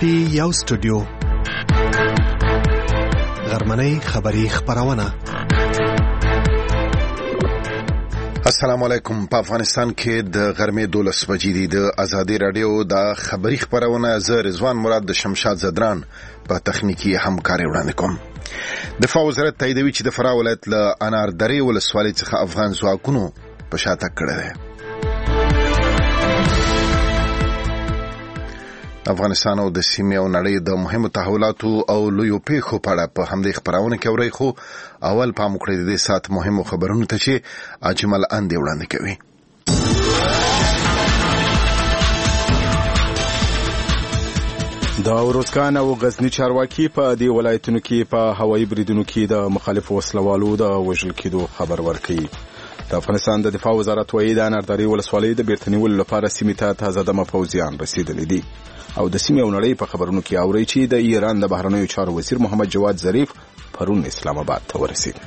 پټي یو سټوډیو غرمنۍ خبری خبرونه. السلام علیکم. په افغانستان کې د غرمې 12 بجې دي. د ازادي رادیو د خبری خبرونه زه رضوان مراد د شمشاد زدران په تخنیکی همکاري وړاندې کوم. دفاع وزارت تاییدوي چې د فراه ولایت له انار درې ولسوالۍ څخه افغان ځواکونو په شاتګ کړی دی. افغانستان او د سیمې او نړۍ د مهمو تحولاتو او لویو پیښو په اړه په همدې خبرونه کې اورئ، خو اول پام وکړئ د دې سات مهمو خبرونو ته چې اجمل اندې وړاندې کوي. د اروزګان او غزنی چارواکي په دې ولایتونو کې په هوایي بریدونو کې د مخالفو وسلوالو د وژل کېدو خبر ورکړي. د افغانستان د دفاع وزارت وایي د انار درې ولسوالۍ د بیرته نیولو لپاره سیمې ته تازه دمه پوځیان رسیدلي دي. او د سیمې او نړۍ په خبرونو کې اوري چې د ایران د بهرنیو چارو وزیر محمد جواد ظریف پرون اسلام آباد ته ورسید.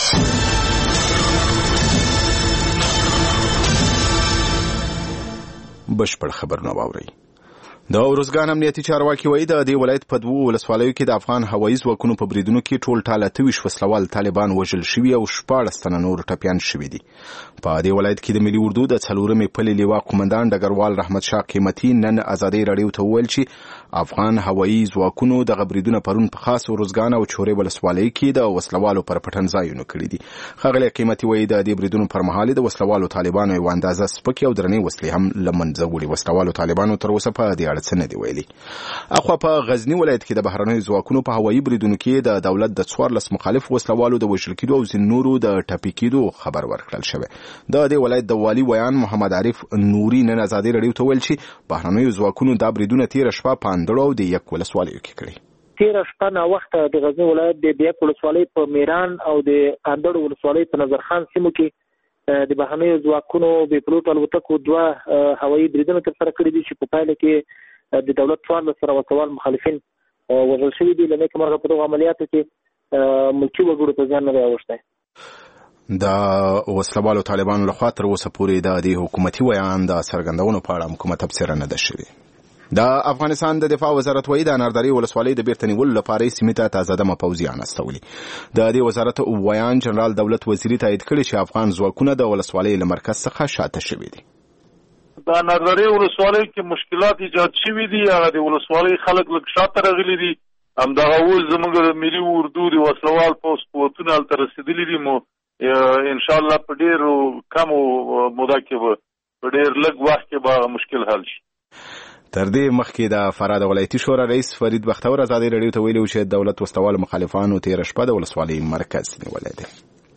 بشپړ خبرونه واوري. د اروزګان امنیتي چارواکي وایي د دې ولایت په 2 ولسوالیو کې د افغان هوایي ځواکونو په بریدونو کې ټول ټاله 23 وسلوال طالبان وژل شوي او 14 تنه نور ټپیان شوي دي. په دې ولایت کې د ملي اردو د 4مې پلې لیوا قومندان ډګروال رحمت شاه قیمتي نن ازادي رادیو ته وویل چې افغان هوایي ځواکونو د بریدونو پرون په خاص اروزګان او چورې ولسوالۍ کې د وسلوالو پر پټنځایونو کړي دي. ښاغلی قیمتي وایي د دې بریدونو پر مهال د وسلوالو طالبانو یو اندازه سپکې او درنې وسلې هم له منځه وړي. وسلوالو طالبانو تر اوسه په دې اړه څه نه دي ویلي. اخوا په غزنی ولایت کې د بهرنیو ځواکونو په هوایي بریدونو کې د دولت د 14 مخالف وسلوالو د وژل کېدو او ځینو نورو د ټپي کېدو خبر ورکړل شوی. د دې ولایت د والي ویان محمد عارف نوري نن ازادي رادیو ته ویل چې بهرنیو ځواکونو د بریدونو تیر شپه په اندړو او د یک ولسوالیو کې کړی. تیر شپه نا وخت د غزنی ولایت د یک ولسوالۍ په میران او د اندړو ولسوالۍ په نظرخان سیمو کې د بهرنیو ځواکونو د پلوټ الوتکو 2 هوایي بریدونه ترسره کړي دي چې په پایله کې د دولت 14 سره وسوال مخالفین وژل شوي دي. لنه کومه په دغه عملیاتو کې ملکي وګړو ته ځان نه راوښته. د وسلوالو طالبانو لخوا تر اوسه پورې د دې حکومتي ویان د څرګندونو په اړه کومه تفسیر نه ده شوې. د افغانستان د دفاع وزارت وایي د انار درې ولسوالۍ د بیرته نیولو لپاره سیمې ته تازه دمه پوځیان استولي. د دې وزارت ویان جنرال دولت وزیري تایید کړی چې افغان ځواکونه د ولسوالۍ له مرکز څخه شاته شوي دي. د نظری ولسوالۍ کې مشکلات ایجاد شوي دي. هغه د ولسوالۍ خلک لږ شاته راغلي دي. همدغه اوس زموږ د ملي اردو د وسلوال پوځ قوتونه هلته رسېدلي دي. مو انشاءالله په ډېرو کمو موده کې به په ډېر لږ وخت کې به مشکل حل شي. تر دې مخکې د فراه د ولایتي شورا رئیس فرید بختور ازادي رادیو ته ویلي چې دولت وسلوال مخالفانو تېره شپه د ولسوالۍ مرکز نیولی دی.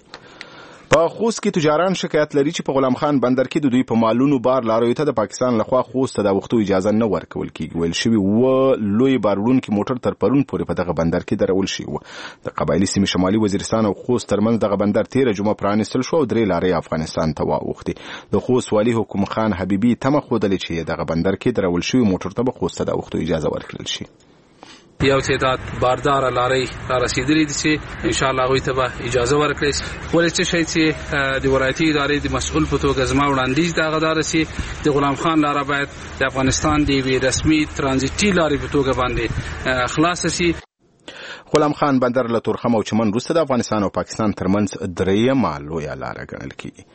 په خوست کې تجاران شکایت لري چې په غلام خان بندر کې د دوی په مالونو بار لاروي ته د پاکستان لخوا خوست ته د وختو اجازه نه ورکول کیږي. ویل شوی و لوی باروړونکي موټر تر پرون پورې په دغه بندر کې درول شي و. د قبایلی سیمې شمالي وزیرستان او خوست ترمنځ دغه بندر 13 جمعه پرانیستل شو او 3 لارې افغانستان ته واوښتې. د خوست والي حکوم خان حبیبي تمه ښودلې چې دغه بندر کې درول شوی موټر ته به خوست ته د وختو اجازه ورکړل شي. یو تعداد باردار لاري را رسیدلې دي چې ان شاء الله غوي ته به اجازه ورکړي. ولې چې شي چې د ولایتي ادارې د مسؤل په توګه زما وړاندیز دا غدار سي د غلام خان لاره باید د افغانستان دی رسمي ترانزیتي لاري په توګه باندې خلاص شي. غلام خان بندر له تورخم او چمن وروسته د افغانستان او پاکستان ترمنځ درېیمه لویه لاره ګڼل کیږي.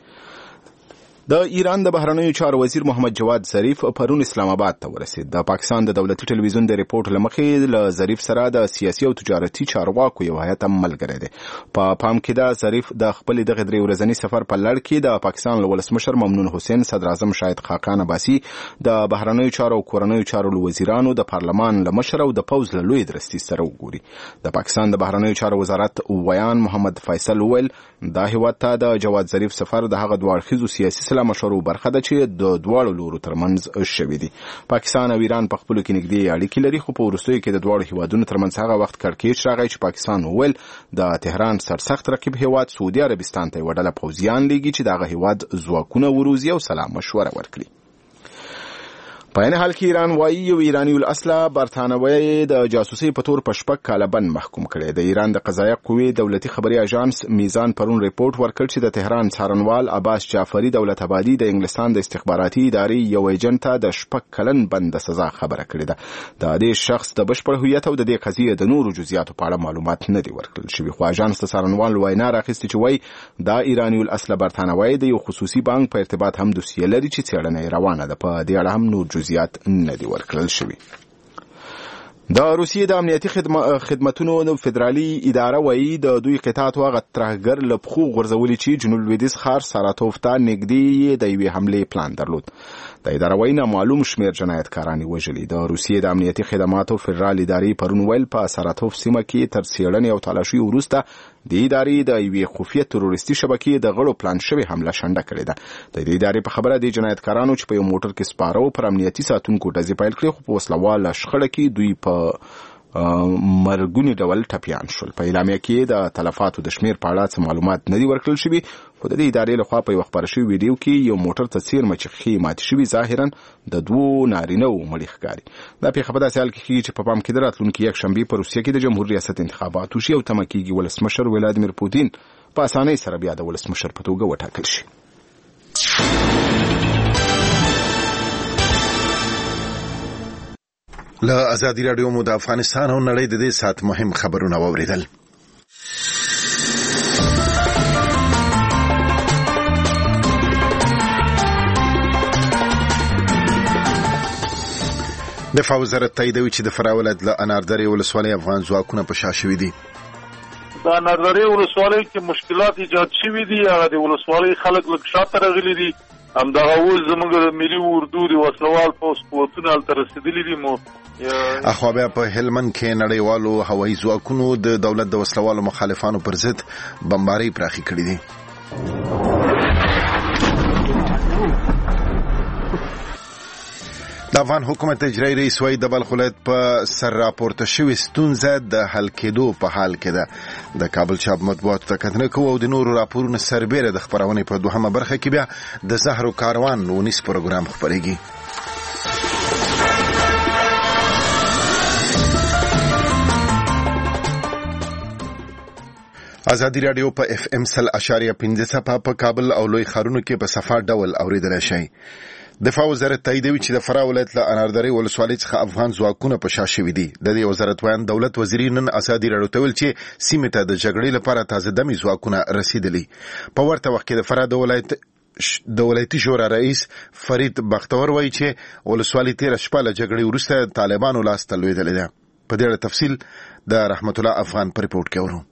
د ایران د بهرنیو چارو وزیر محمد جواد ظریف پرون اسلام آباد ته ورسید. د پاکستان د دولتي ټلویزیون د ریپورت لمخې له ظریف سره د سیاسي او تجارتي چارواکو یو هیئت ملګری دی. په پام کې د ظریف د خپل دغه 3 ورځنی سفر په لړ کې د پاکستان له ولسمشر ممنون حسین، صدر اعظم شاهد خاقان عباسي، د بهرنیو چارو او کورنیو چارو وزیرانو، د پارلمان له مشر او د پوځ له لوی درستي سره وګوري. د پاکستان د بهرنیو چارو وزارت ویان محمد فیصل ویل دا هیواد ته د جواد ظریف سفر د هغه دوه اړخیزو سیاسي سلا مشورو برخه ده چې د دواړو لورو ترمنځ شوي دي. پاکستان او ایران په خپلو کې نږدې اړیکې لري، خو په وروستیو کې د دواړو هیوادونو ترمنځ هغه وخت کړکېچ راغی چې پاکستان وویل د تهران سرسخت رقیب هیواد سعودي عربستان ته یوه ډله پوځیان لیږي چې د هغه هیواد ځواکونه وروزي او سلا مشوره ورکړي. په عین حال کې ایران وایي یو ایرانی الاصله برتانوي د جاسوسي په تور په 6 کاله بند محکوم کړي. د ایران د قضایه قوې دولتي خبري اژانس میزان پرون ریپورت ورکړ چې د تهران څارنوال عباس جعفری دولت آبادی د انګلستان د استخباراتي ادارې یو ایجنټ ته د 6 کلن بند سزا خبره کړې ده. د دې شخص د بشپړ هویت او د دې قضیې د نورو جزئیاتو په اړه معلومات نه دي ورکړل شوي. خو اژانس د څارنوال وینا راخیستې چې وایي دا ایرانی الاصله برتانوي د یو خصوصي بانک په ارتباط هم دوسیه لري چې څېړنه روانه ده. په دې اړه هم نور جزئیات نه دي ورکړل شوي. د روسیې د امنیتي خدمتونو د فدرالي اداره وایي د دوی قطعات هغه ترهګر له پخو غورځولي چې جنوب لویدیځ ښار ساراتوف ته نږدې د یوې حملې پلان درلود. د اداره وایي نامعلوم شمېر جنایتکاران یې وژلي. د روسیې د امنیتي خدماتو فدرال ادارې پرون ویل په ساراتوف سیمه کې تر څېړنې او تلاشي وروسته د ادارې د یوې خفیه تروریستي شبکې د غړو پلان شوې حمله شنډه کړې ده. د دې ادارې په خبره د جنایتکارانو چې په یو موټر کې سپاره پر امنیتي ساتونکو ډزې پیل کړې، خو په وسلواله شخړه کې دوی په مرګونی ډول ټپیان شول. په اعلامیه کې د تلفاتو د شمیر په اړه څه معلومات نه دي ورکړل شوي، خو د دې ادارې لخوا په یو خبر شوی ویډیو کې یو موټر ته څیرمه چې خې ماتې شوي ظاهرا د دوو نارینه وو مړي ښکاري. دا پیښه په داسې حال کې کېږي چې په پام کې د راتلونکي یکشنبې په روسیه کې د جمهور ریاست انتخابات وشي او تمه کېږي ولسمشر ولادیمیر پوتین په اسانۍ سره بیا د ولسمشر په توګه وټاکل شي. له ازادي راډیو مو د افغانستان او نړۍ د دې سات مهم خبرونه واوریدل. دفاع وزارت تاییدوي چې د فراه ولایت له اناردرې ولسوالۍ افغان ځواکونه په شا شوي دي. د اناردرې ولسوالۍ کې مشکلات ایجاد شوي دي. هغه د ولسوالۍ خلک لږ شاته راغلي دي. همدغه اوس زموږ د ملي اردو د وسلوال پوځ قوتونه هلته رسېدلي دي. اخوا بیا په هلمند کې نړیوالو هوایي ځواکونو د دولت د وسلوالو مخالفانو پر ضد بمبارۍ پراخې کړې دي. د افغان حکومت اجرایي رئیس وايي د بلخ ولایت په سر راپورته شوې ستونزه د حل کېدو په حال کې ده. د کابل چاپ مطبوعاتو ته کتنه کوو او د نورو راپورونو سربیره د خپرونې په دوهمه برخه کې بیا د زهرو کاروان ونیس پروګرام خپرېږي. ازادي راډیو په FM 100.5 صفحه په کابل او لوی ښارونو کې په صفه ډول اوریدل شي. دفاع وزارت تاییدوي چې د فراه ولایت له اناردرې ولسوالۍ څخه افغان ځواکونه په شا شوي دي. د دې وزارت ویان دولت وزیر نن ازادي راډیو ته ویل چې سیمې ته د جګړې لپاره تازه دمي ځواکونه رسیدلي. په ورته وخت کې د فراه د ولایتي شورا رئیس فرید بختور وایي چې ولسوالۍ تیره شپه له جګړې وروسته طالبانو لاس ته لوېدلې ده. په دې اړه تفصیل د رحمت الله افغان په ریپورت کې ورو.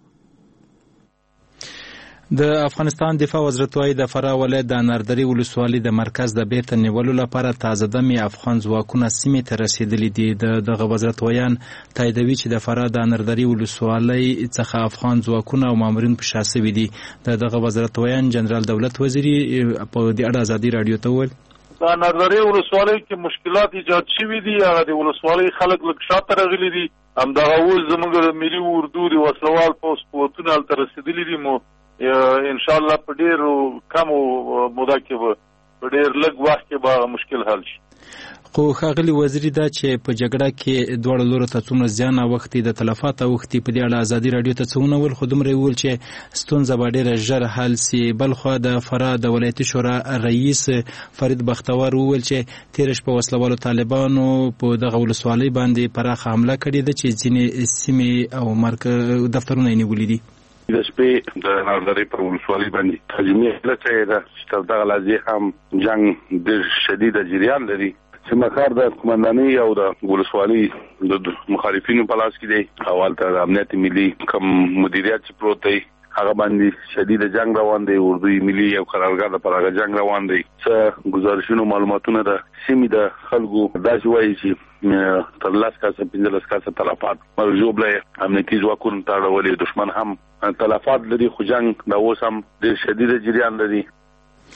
د افغانستان دفاع وزارت وايي د فراه ولایت د اناردرې ولسوالۍ د مرکز د بیرته نیولو لپاره تازه دمي افغان ځواکونه سیمې ته رسیدلي دي. دغه وزارت ویان تاییدوي چې د فراه د اناردرې ولسوالۍ څخه افغان ځواکونه او مامورین په شا شوي دي. دغه وزارت ویان جنرال دولت وزیري په دې اړه ازادي راډیو ته وویل د اناردرې ولسوالۍ کې مشکلات ایجاد شوي دي. هغه د ولسوالۍ خلک لږ شاته راغلي دي. همدغه اوس زموږ د ملي اردو د وسلوال پوځ قوتونه هلته رسېدلي دي. ان شاء الله په ډېر کم موده کې به په ډېر لږ وخت کې به مشکل حل شي. خو ښاغلي وزیري دا چې په جګړه کې دواړو لورو ته څومره زیان اوښتي د تلفات اوښتي په دې اړه ازادي راډیو ته څه ونه ویل، خو دومره یې وویل چې ستونزه به ډېره ژر حل سي. بلخوا د فراه د ولایتي شورا رئیس فرید بختور وویل چې تېره شپه وسلوالو طالبانو په دغه ولسوالۍ باندې پراخه حمله کړې ده چې ځینې سیمې او دفترونه یې نیولي دي. د شپې د اناردرې په ولسوالۍ باندې هجومي حمله ده چې تر دغه لحظې هم جنګ ډېر شدید جریان لري. سیمه‌کار د قومندانۍ او د ولسوالۍ د مخالفینو په لاس کې دی او هلته د امنیت ملي کوم مدیریت چې پروت دی هغه باندې شدید جنگ روان دی. اردوی ملي او قرارګاه لپاره هغه جنگ روان دی. څه گزارشونو معلوماتونه د سیمې د خلکو داسې وایي چې تر 10 کسه 15 کسه تلفات مرجوبله امنیتي ځواکونو ته اړولې. دشمن هم تلفات لري خو جنگ د اوس هم ډېر شدید جریان لري.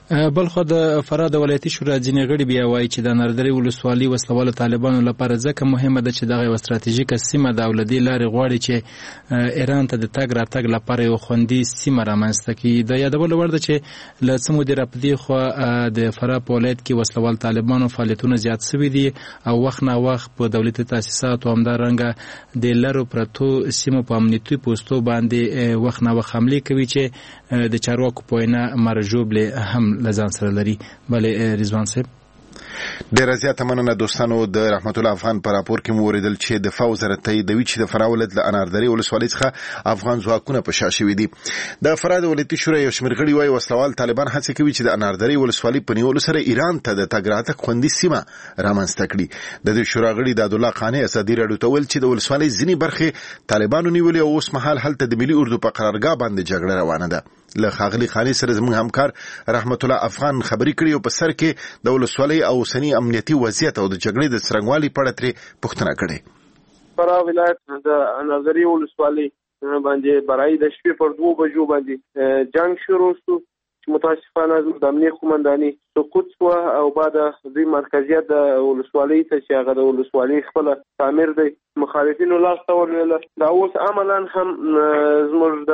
بلخو د فراه د ولایتي شورا ځینې غړي بیا وایي چې د اناردرې ولسوالي وسلوالو طالبانو لپاره ځکه مهمه ده چې دغه یوه ستراتیژیکه سیمه ده او له دې لارې غواړي چې ایران ته د تګ راتګ لپاره یو خوندي سیمه رامنځته کړي. د یادولو وړ ده چې له څه مودې راپدې خوا د فراه په ولایت کې وسلوال طالبانو فعالیتونه زیات شوي دي او وخت نا وخت په دولتي تاسیساتو همدارنګه د لرو پرتو سیمو په امنیتي پوستو باندې وخت نا وخت حملې کوي چې د چارواکو په وینا مرجوبلې هم لزان سره لري. بلې رضوان صاحب ډیره زیاته مننه دوستانو. د رحمت الله افغان پر راپور کې مو اوریدل چې دفاع وزارت تاییدوي چې د فراه ولایت له اناردرې ولسوالۍ څخه افغان ځواکونه په شا شوي دي. د فراه د ولایتي شورا یو شمېر غړي وایي وسلوال طالبان هڅه کوي چې د اناردرې ولسوالۍ په نیولو سره ایران ته د تګ راتګ خوندي سیمه رامنځته کړي. د دې شورا غړي د عبدالله قانع ازادي راډیو ته ویل چې د ولسوالۍ ځینې برخې طالبانو نیولې او اوس مهال هلته د ملي اردو په قرارګاه باندې جګړه روانه ده. له ښاغلي خاني سره زموږ همکار رحمت الله افغان خبرې کړې او په سر کې د ولسوالۍ او اوسني امنیتي وضعیت او د جګړې د څرنګوالي په اړه ترې پوښتنه کړې. فراه ولایت د اناردرې ولسوالۍ باندې برای د شپې پر 2 بجو باندې جنگ شروع شو چې متاسفانه د امنیت قومنداني سقوط شو او بعد د مرکزیت د ولسوالۍ ته چې هغه د ولسوالۍ خپل تعمیر دی مخالفینو لاس ته ورنل. دا اوس عملاً هم زموږ د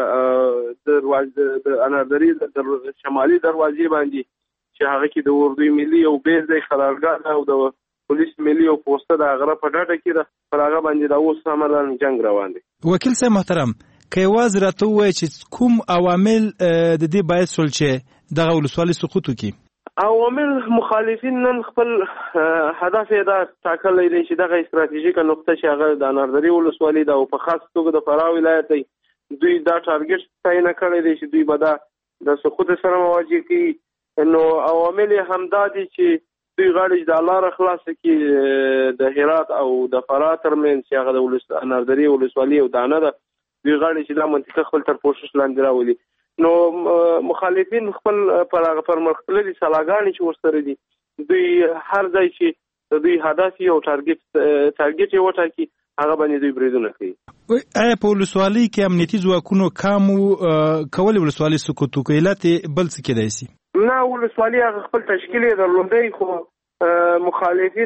اناردرې د شمالي دروازې باندې چې هغه کې د اردوی ملي او بیز د قرارګاه او د پولیس ملي او پوسټه د غره په ډاټه کې د هغه باندې دا اوس عملاً جنگ روان دی. وکیل صاحب محترم که یوازې راته ووایي چې کوم عوامل د دې باعث شول چې دغه ولسوالۍ سقوط وکړي؟ عوامل مخالفین نن خپل هدف یې دا ټاکلی دی چې دغه استراتیژیکه نقطه چې هغه د اناردرې ولسوالۍ ده او په خاص توګه د فراه ولایت دی دوی دا ټارګټ تعیین کړی دی چې دوی به دا د سقوط سره مواجه کړي. نو عوامل همدا دي چې دوی غواړي د لاره خلاصه کړي د هرات او د فراه ترمنځ چې هغه د اناردرې ولسوالۍ او دانه ده دوی غواړي چې دا منطقه خپل تر پوښښ لاندې راولي. نو مخالفین خپل پر مختلفي سلاګانې چې ورسره دي دوی هر ځای چې دوی هدف او ټارګټ یې وټاکي هغه باندې دوی بریدونه کوي. آیا په ولسوالۍ کې امنیتي ځواکونو کامو کولې ولسوالۍ سقوط وکړي علت بل څه کېدای شي؟ نه ولسوالۍ هغه خپل تشکیل یې درلودی خو مخالفین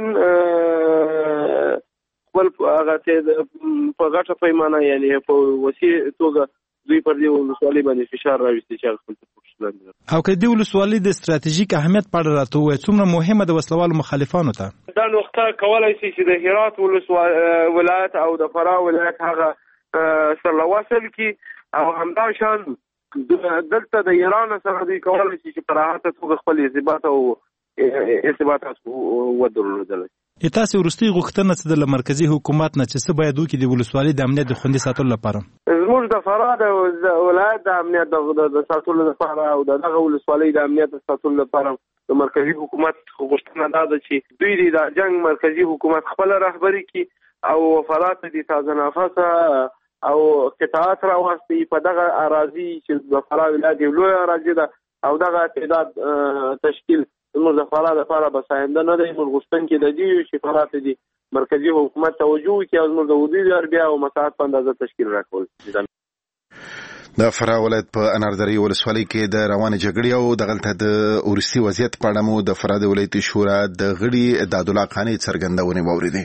خپل هغه په غټه پیمانه یعنی په وسیع توګه دوی پر دې ولسوالۍ باندې فشار راوستي چې خپل پوښتنه او که دې ولسوالۍ د ستراتیژیک اهمیت په اړه راته ووایي څومره مهمه ده وسلوالو مخالفانو ته؟ دا نقطه کولای شي چې د هرات ولایت او د فراه ولایت هغه سره وصل کی او همداشان دلته د ایران سره دوی کولای شي چې په راحته توګه خپل ارتباطات ودرلودل. تاسو ورستي غوښتنه څه د مرکزی حکومت نه چې څه باید وکړي د ولسوالۍ د امنیت د خوندي ساتلو لپاره؟ زموږ د فراه د ولایت د امنیت د ساتلو لپاره او دغه ولسوالۍ د امنیت د ساتلو لپاره د مرکزی حکومت غوښتنه دا ده چې دوی د جنگ مرکزی حکومت خپل رهبری کړي او وفالات دي تازه نفسه او قطاعات راوستي په دغه اراضي چې د فراه ولایت یو لوی اراضي ده او دغه تعداد تشکیل زموږ د فراه لپاره بساینده نه دی. موږ غوښتن کې د دې چې فراه ته دي مرکزی حکومت توجه وکړي او زموږ د وجود اربیا او مساحت په اندازه تشکیل راکول. د فراه ولایت په اناردرې ولسوالۍ کې د روانې جګړې او دغلته د ورستي وضعیت په اړه مو د فراه د ولایتي شورا د غړي د عبدالله قانع څرګندونې واورېدې.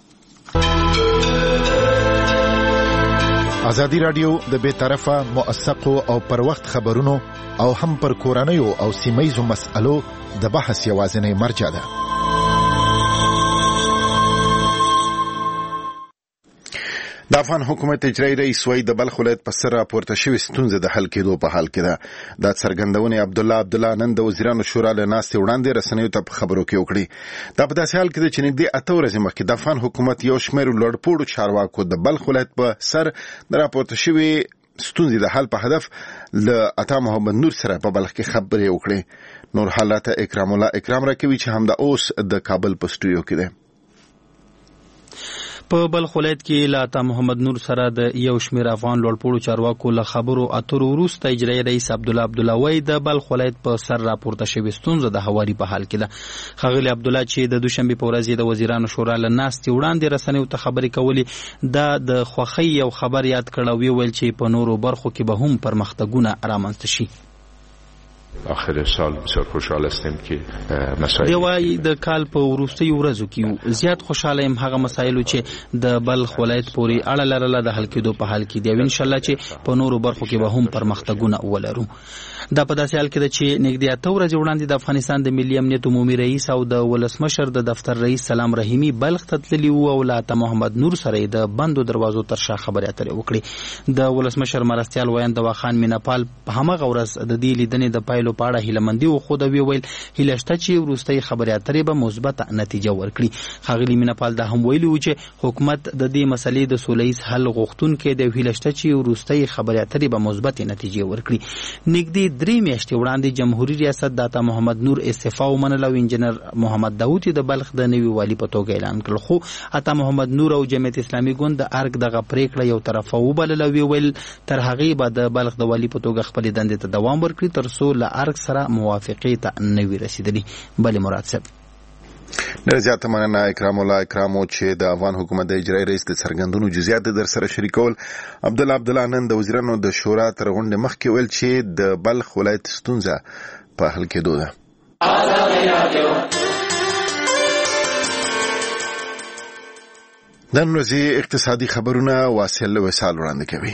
ازادي راډیو د بې طرفه موثقو او پر وخت خبرونو او هم پر کورنیو او سیمه‌یزو مسألو د بحث یوازینی مرجع ده. د افغان حکومت اجرایی رئیس وایي د بلخ ولایت په سر راپورته شوې ستونزې د حل کېدو په حال کې ده. دا څرګندونې عبدالله نن د وزیرانو شورا له ناستې وړاندې رسنیو ته په خبرو کې وکړي. دا په داسې حال کې ده چې نږدې 8 ورځې مخکې د افغان حکومت یو شمېر لوړپوړو چارواکو د بلخ ولایت په سر د راپورته شوې ستونزې د حل په هدف له عطا محمد نور سره په بلخ کې خبرې وکړي. نور حالات اکرام الله اکرام راکوي چې همدا اوس د کابل په سټوډیو کې ده. په بلخ ولایت کې له عطا محمد نور سره د یو شمېر افغان لوړپوړو چارواکو له خبرو اترو وروسته اجرایي رئیس عبدالله وایي د بلخ ولایت په سر راپورته شوې ستونزه د هواري په حال کې ده. ښاغلي عبدالله چې د دوشنبې په ورځ د وزیرانو شورا له ناستې وړاندې رسنیو ته خبرې کولې دا د خوښۍ یو خبر یاد کړ او ویل چې په نورو برخو کې به هم پرمختګونه رامنځته شي. آخر سال بسیار خوشحال هستیم که مسائل دی وای د کال په وروستیو ورځو کې زیات خوشاله يم هغه مسایلو چې د بلخ ولایت پورې اړه لرله د حل کېدو په حال کې دی ان شاء الله چې په نورو برخو کې به هم پرمختګونه ولرو. دا په داسې حال کې ده چې نږدې 8 ورځې وړاندې د افغانستان د ملي امنیت عمومي رئیس او د ولسمشر د دفتر رئیس سلام رحیمی بلخ ته تللي وو او له محمد نور سره د بندو دروازو تر شا خبرې اترې وکړې. د ولسمشر مرستیال ویاند واخان میناپال په همغه ورځ د دې لیدنې د پایلو په اړه هیلمندي وخوده ویل هیله شته چې وروستۍ خبرې اترې به مثبت نتیجه ورکړي. ښاغلي میناپال دا هم ویلي و چې حکومت د دې مسلې د سولهییز حل غوښتونکی دی. هیله شته چې وروستۍ خبرې اترې به مثبت نتیجه ورکړي. نږدې 3 میاشتې وړاندې جمهوریت ریاست داتا محمد نور استعفا ومنله او انجنیر محمد داوود د بلخ د نوي والی په توګه اعلان کړ. خو عطا محمد نور او جمعیت اسلامي ګوند د ارګ دغه پریکړه یو طرفه وبلله ویل تر هغې به د بلخ د والی په توګه خپلې دندې ته دوام ورکړي تر څو له ارګ سره موافقې ته نه وي رسیدلي. بلې مراد صاحب ډېر زیاته مننه اکرام الله اکرامو چې د افغان حکومت د اجرایي رئیس د څرګندونو جزئیات در سره شریکول. عبدالله نن د وزیرانو د شورا تر غونډې مخکې ویل چې د بلخ ولایت ستونزه په حل کېدو ده. نن ورځې اقتصادي خبرونه واصل وصال وړاندې کوي.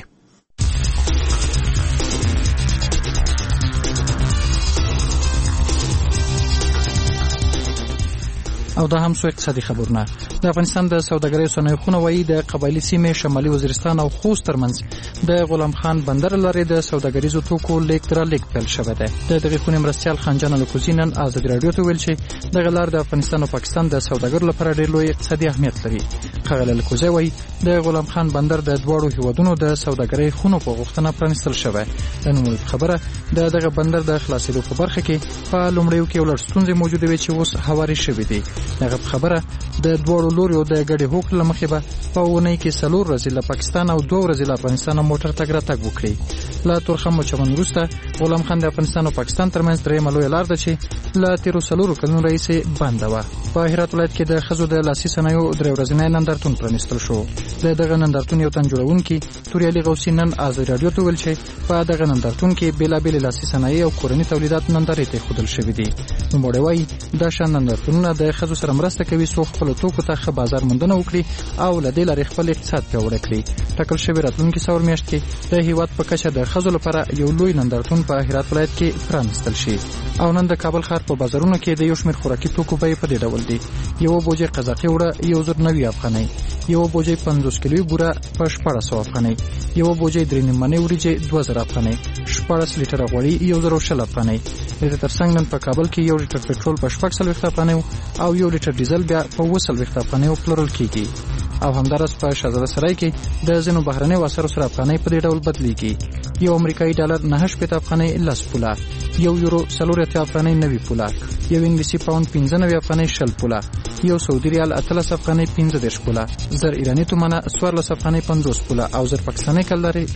او دا هم سو اقتصادي خبرونه. د افغانستان د سوداګرۍ صنایع خونه وایي د قبایلی سیمې شمالي وزیرستان او خوست ترمنځ د غلام خان بندر لارې د سوداګریزو توکو لیږد رالېږد پیل شوی دی. د دغې خونې مرستیال خانجان الکوزي نن ازادي راډیو ته ویل چې دغه لار د افغانستان او پاکستان د سوداګرو لپاره ډېر لوی اقتصادي اهمیت لري. ښاغلی الکوزي وایي د غلام خان بندر د دواړو هیوادونو د سوداګرۍ خونو په غوښتنه پرانیستل شوی. د نوموړي په خبره د دغه بندر د خلاصېدو په برخه کې په لومړیو کې یو لړ ستونزې موجودې وې چې اوس هوارې شوې دي. دغه خبره د دوړو لوريو د ګډي هوکړې لمخې به په ونې کې 4 ورځې له پاکستان او 2 ورځې له افغانستان موټر تګ راتګ وکړي. له تورخم چمن وروسته غلام خان د افغانستان او پاکستان ترمنځ درېیمه لویه لار ده چې له تیرو 4 کلونو راهیسې بنده وه. په هرات ولایت کې د ښځو د لاسي صنایعو 3 ورځنی نندارتون پرانیستل شو. د دغه نندارتون یو تن جوړونکي توریالي غوثي نن ازادي راډیو ته ویل چې په دغه نندارتون کې بېلابېلې لاسي صنایع او کورني تولیدات نندارې ته ایښودل شوي دي. نوموړی وایي دا شان نندارتونونه د ښځو سره مرسته کوي څو خپلو توکو ته ښه بازار موندنه وکړي او له دې لارې خپل اقتصاد پیاوړی کړي. ټاکل شوې راتلونکي سور میاشت کې د هیواد په کچه د ښځو لپاره یو لوی نندارتون په هرات ولایت کې پرانیستل شي. او نن د کابل ښار په بازارونو کې د یو شمېر خوراکي توکو بیې په دې ډول دي: یو بوجۍ قزاقي اوړه 1090 افغانۍ، یو بوجۍ 50 کیلوي بوره په 1400 افغانۍ، یو بوجۍ 3 نیممنې وریجې 2000 افغانۍ، 14 لیټره غوړي 1020 افغانۍ. د دې ترڅنګ نن په کابل کې 1 لیټر پټرول په 440 افغانۍ او 1 لیټر ډیزل بیا په 240 افغانۍ پلورل کیږي. او همدارس په شهزاده سرای کې د ځینو بهرنیو اسعارو سره افغانۍ په دې ډول بدلیږي: یو امریکایي ډالر 9.8 افغانۍ 10 پوله، یو یورو 4 افغانۍ 90 پوله، یو انګلیسي پاوند 95 افغانۍ 60 پوله، یو سعودي ریال 13 افغانۍ 15 پوله، زر ایرانی تومانه 14 افغانۍ 50 پوله او زر پاکستاني کلداري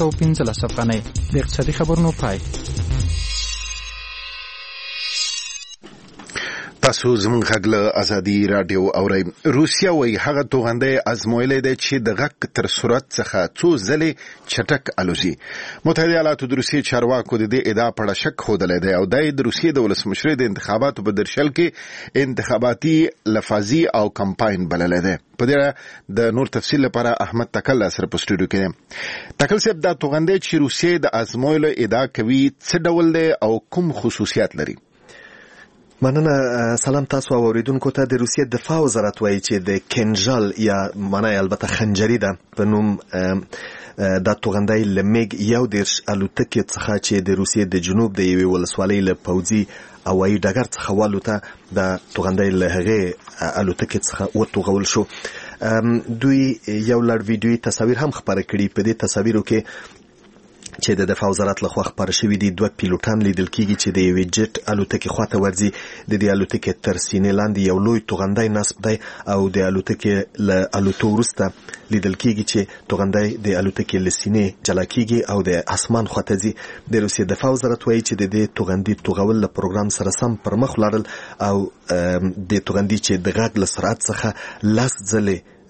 615 افغانۍ. د اقتصادي خبرونو پای. تاسو زموږ غږ له ازادي راډیو اورئ. روسیه وایي هغه توغندی ازمویلی دی چې د غږ تر سرعت څخه څو ځلې چټک الوزي. متحده ایالاتو د روسیې چارواکو د دې ادعا په اړه شک ښودلی دی او دا یې د روسیې د ولسمشرۍ د انتخاباتو په درشل کې انتخاباتي لفاظي او کمپاین بللی دی. په دې اړه د نور تفصیل لپاره احمد تکل سره په سټوډیو کې دی. تکل صاحب، دا توغندی چې روسیې د ازمویلو ادعا کوي څه ډول دی او کوم خصوصیات لري؟ مننه. سلام تاسو اوریدونکو ته. د روسیې دفاع وزارت وایي چې د کنژال یا معنی البته خنجری ده په نوم دا توغندی له میګ 11 الوتکې څخه چې د روسیې د جنوب د یوې ولسوالۍ له پوځي هوایي ډګر څخه والوته، د توغندی له هغې الوتکې څخه وتوغول شو. دوی یو لړ ویډیویي تصاویر هم خپاره کړي. په دې تصاویرو کې چې د دفاع وزارت لخوا خپاره شوي دي 2 پیلوټان لیدل کیږي چې د یوې جټ الوتکې خواته ورځي. د دې الوتکې تر سینې لاندې یو لوی توغندی نصب دی او د الوتکې له الوتو وروسته لیدل کیږي چې توغندی د الوتکې له سینې جلا کیږي او د اسمان خواته ځي. د روسیې دفاع وزارت وایي چې د دې توغندي توغول له پروګرام سره سم پر مخ ولاړل او د توغندي چې د غږ له سرعت څخه 10 ځلې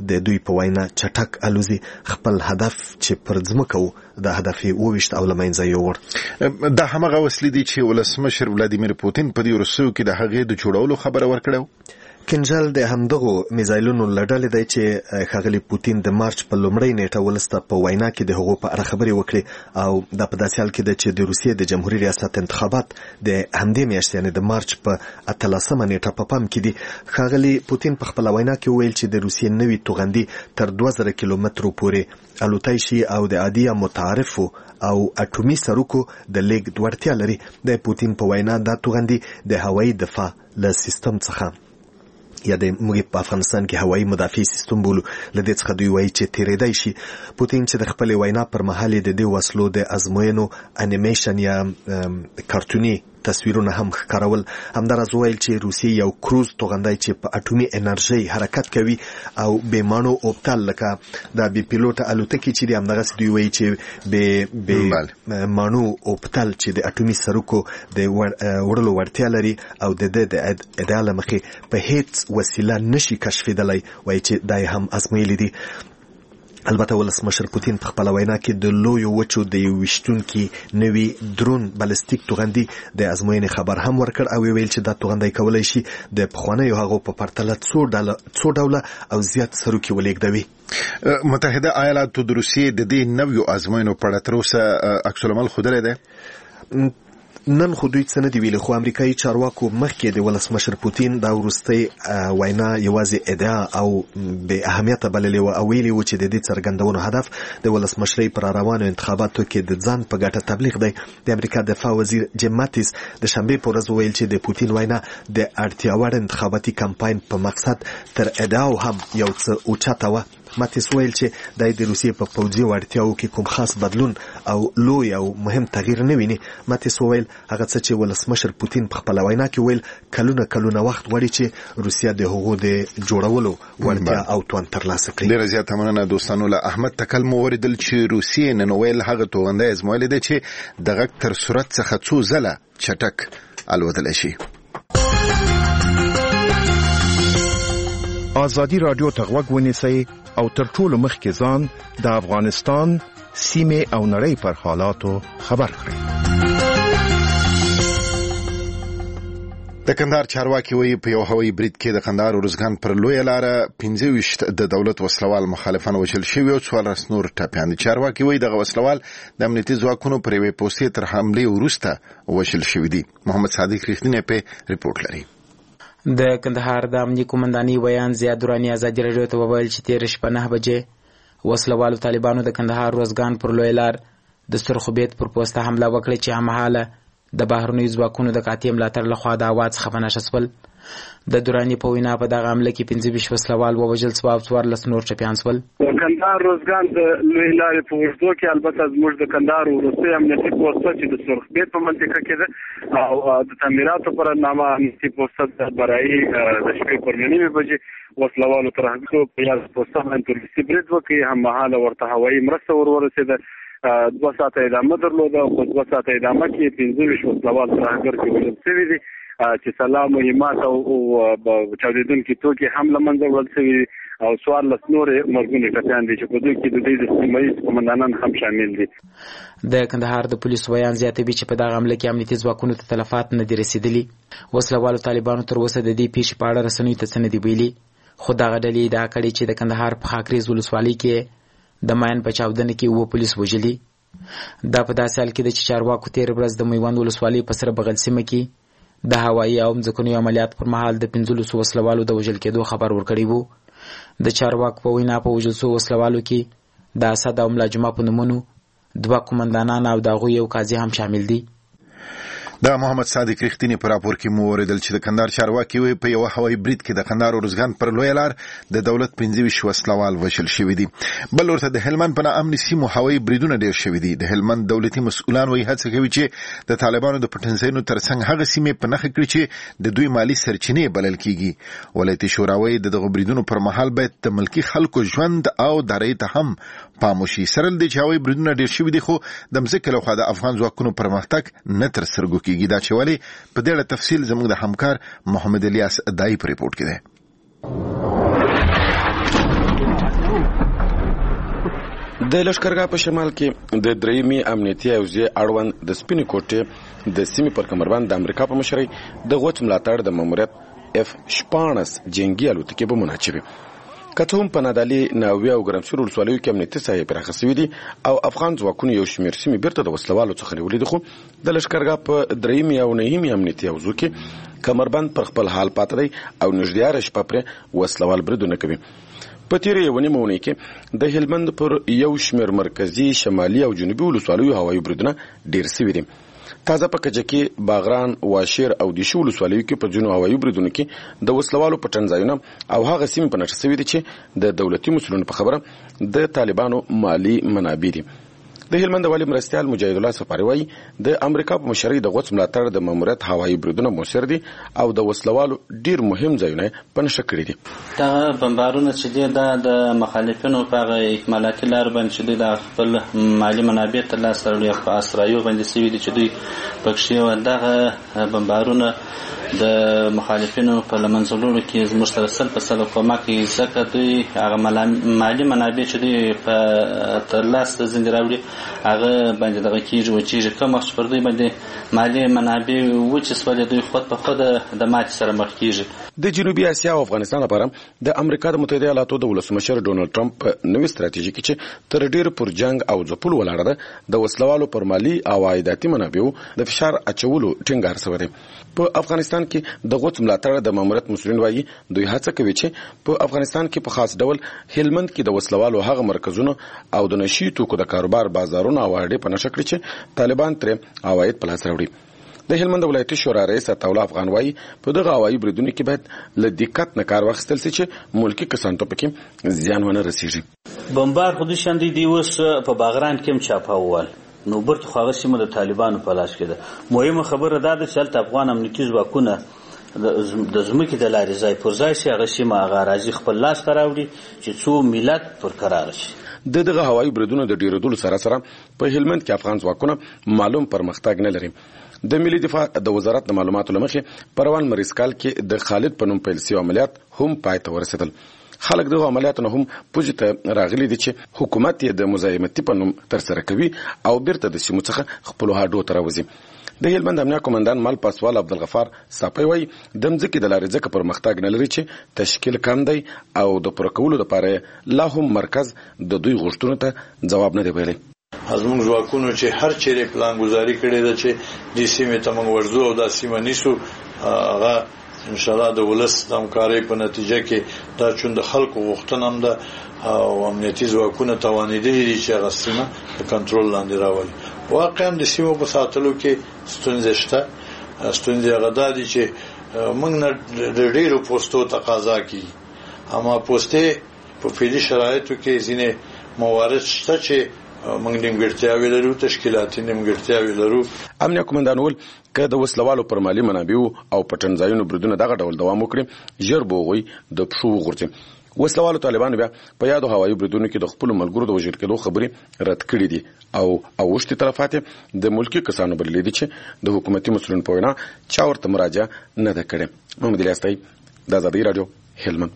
د دوی په وینا چټک الوزي خپل هدف چې پر ځمکه د هدف وویشت او لمنځه یوړ. دا همغه وسلې دي چې ولسمشر ولادیمیر پوتین په دې روسو کې د هغې د جوړولو خبره ورکړه. کنجل د همدغو میزایلونو لړل دی چې ښاغلي پوتین د مارچ په لومړۍ نیټه ولسته په وینا کې د هغو په اړه خبرې وکړي او دا په داسې حال کې ده چې د روسیې د جمهوریت ریاست انتخابات د همدې میاشتې یعنې د مارچ په 18مه نیټه په پام کې دي. ښاغلي پوتین په خپله وینا کې وویل چې د روسیې نوي توغندي تر 2000 کیلومترو پورې الوتای شي او د عادي متعارفو او اټومي سرکو د لیږد وړتیا لري. د پوتین په وینا دا توغندي د هوایي دفاع له سیستم څخه یا د موږ په افغانستان کې هوایي مدافع سیستم بولو لدې څخه دوی وایي چې تیریدای شي. پوتین چې د خپل وینا پر مهال د دې وسلو د ازموینو انیمیشن یا کارتوني تصویرونه هم ښکارول. همداراز ویل چې روسیې یو کروز توغندی چې په اټومي انرژي حرکت کوي او بې مانو اوبتل لکه د بې پیلوټه الوتکې چې دي همدغسې دوی وایي چې بې مانو اوبتل چې د اټومي سرکو د وړلو وړتیا لري او د ده د ادعا له مخې په هیڅ وسیله نشي کشفېدلی، وایي چې دا یې هم ازمویلي دي. البته ولسمشر پوتین په خپله وینا کې د لویو وچو د یو ویشتونکي نوي درون بالستیک توغندي د ازموینې خبر هم ورکړ او ویل چې دا توغندی کولی شي د پخوانیو هغو په پرتله څو ډوله او زیات سروکي ولېږدوي. متحده ایالاتو د روسیې د دې نویو ازموینو په اړه تر اوسه عکس العمل ښودلی دی؟ نن خو دوی څه نه دي ویلي، خو امریکایي چارواکو مخکې د ولسمشر پوتین دا وروستۍ وینا یوازې ادعا او بې اهمیته بللې وه او ویلي وو چې د دې څرګندونو هدف د ولسمشرۍ پر روانو انتخاباتو کې د ځان په ګټه تبلیغ دی. د امریکا دفاع وزیر جیم ماتیس د شنبې په ورځ وویل چې د پوتین وینا د اړتیا وړ انتخاباتي کمپاین په مقصد تر ادعاو هم یو څه اوچته وه. ماتیس ویل چې د روسیې په پوځي وړتیاو کې کوم خاص بدلون او لوی او مهم تغییر نه ویني. ماتیس ویل هغه څه چې ولسمشر پوتین په خپله وینا کې ویل کلونه وخت غواړي چې روسیه د هغو د جوړولو وړتیا او توان ترلاسه کړي. ډېره زیاته مننه دوستانو. له احمد تکل مو واورېدل چې روسیې نن ویل هغه توغندی ازمویلی دی چې د غږ تر سرعت څخه څو ځله چټک الوتلی شي. ازادي راډیو ته غوږ ونیسئ او تر ټولو مخکې ځان د افغانستان سیمې او نړۍ پر حالاتو خبر کړئ. د کندهار چارواکي وایي په یو هوایي برید کې د کندهار ارزګان پر لویه لاره 25 د دولت وسلوال مخالفان وژل شوي او 14 نور ټپیان دي. چارواکي وایي دغه وسلوال د امنیتي ځواکونو پر یوې پوستې تر حملې وروسته وژل شوي دي. محمد صادق رښتینی په ریپورټ لري. د کندهار د امنیتي قومندانۍ ویان زیاد دراني ازادي راډیو ته وویل چې تېره شپه 9 بجې وسلوالو طالبانو د کندهار روزګان پر لوی لار د سرخوبیت پر پوسته حمله وکړه چې هممهاله د بهرنیو ځواکونو د قاطع ملاتړ لخوا د هوا څخه په نښه شول. د دراني په وینا په دغه حمله کې 25 وسلوال ووژل شول او 14 نور ټپیان شول. کندهار روزګان د لوی لارې په اوږدو کې البته زموږ د کندهار وروستۍ امنیتي پوسته چې د سرخوبیت په منطقه کې ده او د تعمیراتو پر نامه امنیتي پوسته د برایي د شپې پر 9 بجې وسلوالو ترهګرو په یاد پوسته باندې تروریستي برید وکړي. هممهاله ورته هوایي مرسته ورسېده. 2 ساعته ادامه درلوده او په 2 ساعته ادامه کې 15 وسلوال ترهګر کې وژل شوي دي چې سلاح مهمات او چاودېدونکي توکي هم له منځه وړل شوي او 14 نورې مرګونې ټپیان دي چې په دوی کې د دوی د سیمه ییز قومندانان هم شامل دي. د کندهار د پولیسو ویان زیاتوي چې په دغه حمله کې امنیتي ځواکونو ته تلفات نه دي رسېدلي. وسلوالو طالبانو تر اوسه د دې پیښې په اړه رسنیو ته څه نه دي ویلي، خو دغه ډلې ادعا کړې چې د کندهار په خاکریز ولسوالۍ کې د ماین په چاودنه کې 7 پولیس وژلي. دا په داسې حال کې ده چې چارواکو تېره ورځ د میوند ولسوالۍ په سره بغل سیمه کې د هوایي او ځمکنیو عملیات پر مهال د 15 وسلوالو د وژل کېدو خبر ورکړی وو. د چارواکو په وینا په وژل شوو وسلوالو کې د اسد او ملا جمعه په نومونو 2 قومندانان او د هغوی یو قاضي هم شامل دي. دا محمد صادق رښتینی په راپور کې مو اوریدل چې د کندهار چارواکي وایي په یو هوایي برید کې د کندهار ارزګان پر لویه لار د دولت 25 وسلوال وژل شوي دي. بل ورته د هلمند په ناامنې سیمو هوایي بریدونه ډېر شوي دي. د هلمند دولتي مسؤلان وایي هڅه کوي چې د طالبانو د پټنځایونو ترڅنګ هغه سیمې په نښه کړي چې د دوی مالي سرچینې بلل کیږي. ولایتي شورا وایي د دغه بریدونو پر مهال باید د ملکي خلکو ژوند او دارایۍ ته هم پام وشي. سره له دې چې هوایي بریدونه ډېر شوي دي خو د مځکې لخوا د افغان ځواکونو پرمختګ نه تر سترګو کیږي. دا چې ولې په دې اړه تفصیل زموږ د همکار محمد الیاس دای په ریپورت کې ده. د لشکرګاه په شمال کې د دریمي امنیتي حوزې اړوند د سپینې کوټې د سیمې پر کمربند د امریکا په مشرۍ د غوڅ ملاتړ د ماموریت F-16 جنگي الوتکې به مناچوي. که هم په نادالي ناوې او ګرمسیر ولسوالیو کې امنیتي ساحې پراخه شوي دي او افغان ځواکونو یو شمېر سیمې بیرته د وسلوالو څخه نیولې دي، خو د لشکرګاه په دریمي او نهمي امنیتي حوزو کې کمربند پر خپل حال پاتې دی او نږدې شپه پرې وسلوال بریدونه کوي. په تیرې یوه نیمه اونۍ کې د هلمند پر یو شمېر مرکزي شمالي او جنوبي ولسوالیو هوایي بریدونه ډېر سوي دي. تازه په کجکي، باغران، واشیر او دیشو ولسوالیو کې په ځینو هوایي بریدونو کې د وسلوالو پټن ځایونه او هغه سیمې په نښه سوي دي چې د دولتي مسؤلینو په خبره د طالبانو مالي منابع دي. د هلمند والي مرستیال مجاهد الله سفاري وایي د امریکا په مشرۍ د غوڅ ملاتړ د ماموریت هوایي بریدونه مؤثر دي او د وسلوالو ډیر مهم ځایونه په نښه کړي دي. دغه بمبارونه چې دي دا د مخالفینو په هغه اکمالاتي لارو باندې چې دوی د خپل مالي منابع ترلاسه کړي په اسرایو باندې سوي دي چې دوی پکښې دغه بمبارونه د مخالفینو په له منځه وړلو کې زموږ سره سل په سل کومک کوي، ځکه دوی هغه مالي منابع چې دوی په ترلاسه ځنې راوړي هغه باندې دغه کېږي وچېږي. کوم وخت چې پر دوی باندې مالي منابع وچې سولې دوی خود په خود د ماتې سره مخ کېږي. د جنوبي اسیا او افغانستان لپاره د امریکا د متحده ایالاتو د ولسمشر ډونالډ ټرمپ په نوې ستراتیژي کې چې تر ډېر پر جنگ او ځپلو ولاړه ده د وسلوالو پر مالي او عایداتي منابعو د فشار اچولو ټینګار شوی دی. په افغانستان کې د غوڅ ملاتړ د ماموریت مسؤلین وایي دوی هڅه کوي چې په افغانستان کې په خاص ډول هلمند کې د وسلوالو هغه مرکزونه او د نشي توکو د کاروبار بازارونه او اډې په نښه کړي چې طالبان ترې عواید په لاس راوړي. د هلمند ولایتي شورا رئیس عطاالله افغان وایي په دغه هوایي بریدونو کې باید له دقت نه کار واخیستل شي چې ملکي کسانو ته پکې زیان ونه رسیږي. بمبار خو دوی شاندې دی اوس په باغران کې هم چاپاوال نو برته خو هغه سیمه د طالبانو په لاس کې ده. مهمه خبره دا ده چې هلته افغان امنیتي ځواکونه د ځمکې د لارې ځای پر ځای شي، هغه سیمه هغه راځي خپل لاس ته راوړي چې څو ملت پر قرار شي. دغه هوایي بریدونو د ډیرېدلو سره سره په هلمند کې افغان ځواکونه معلوم پرمختګ نه لري. د ملي دفاع د وزارت د معلوماتو لمخې پروان مریض کال کې د خالد په نوم پیل شوی عملیات هم پای ته ورسېدل. خلک دغه عملیاتو نه هم پوجي ته راغلي دي چې حکومت یې د مزاحمتي په نوم ترسره کوي او بیرته د سیمو څخه خپلو هاډو ته راوځي. د هلمند امنیه قومندان مال پاسوال عبدالغفار صاپی وایي د ځمکې د لارې ځکه پرمختګ نه لري چې تشکیل کم دی او د پوره کولو لپاره لا هم مرکز د دوی غوښتنو ته ځواب نه دی ویلی. زموږ ځواکونو چې هر چیرې پلان ګزاري کړې ده چې دې سیمې ته موږ ورځو او دا سیمه نیسو، هغه انشاءالله د ولس د همکارۍ په نتیجه کې دا چون د خلکو غوښتنه هم ده او امنیتي ځواکونه توانېدلي دي چې هغه سیمه د کنټرول لاندې راولي. واقعا د سیمو په ساتلو کې ستونزې شته. ستونزې هغه دا دي چې موږ نه د ډېرو پوستو تقاضا کیږي، اما پوستې په فعلي شرایطو کې ځینې موارد شته چې موږ نیمګړتیاوې لرو، تشکیلاتي نیمګړتیاوې لرو. امنیه قومندان وویل که د وسلوالو پر مالي منابعو او پټن ځایونو بریدونه دغه ډول دوام وکړي ژر به هغوی د پښو وغورځي. وسلوالو طالبانو بیا په یادو هوایي بریدونو کې د خپلو ملګرو د وژل کېدو خبرې رد کړي دي او اوښتي تلفات د ملکي کسانو بللي دي چې د حکومتي مسؤلینو په وینا چا ورته مراجعه نه ده کړې. محمد الیاس تایي، د ازادۍ راډیو، هلمند.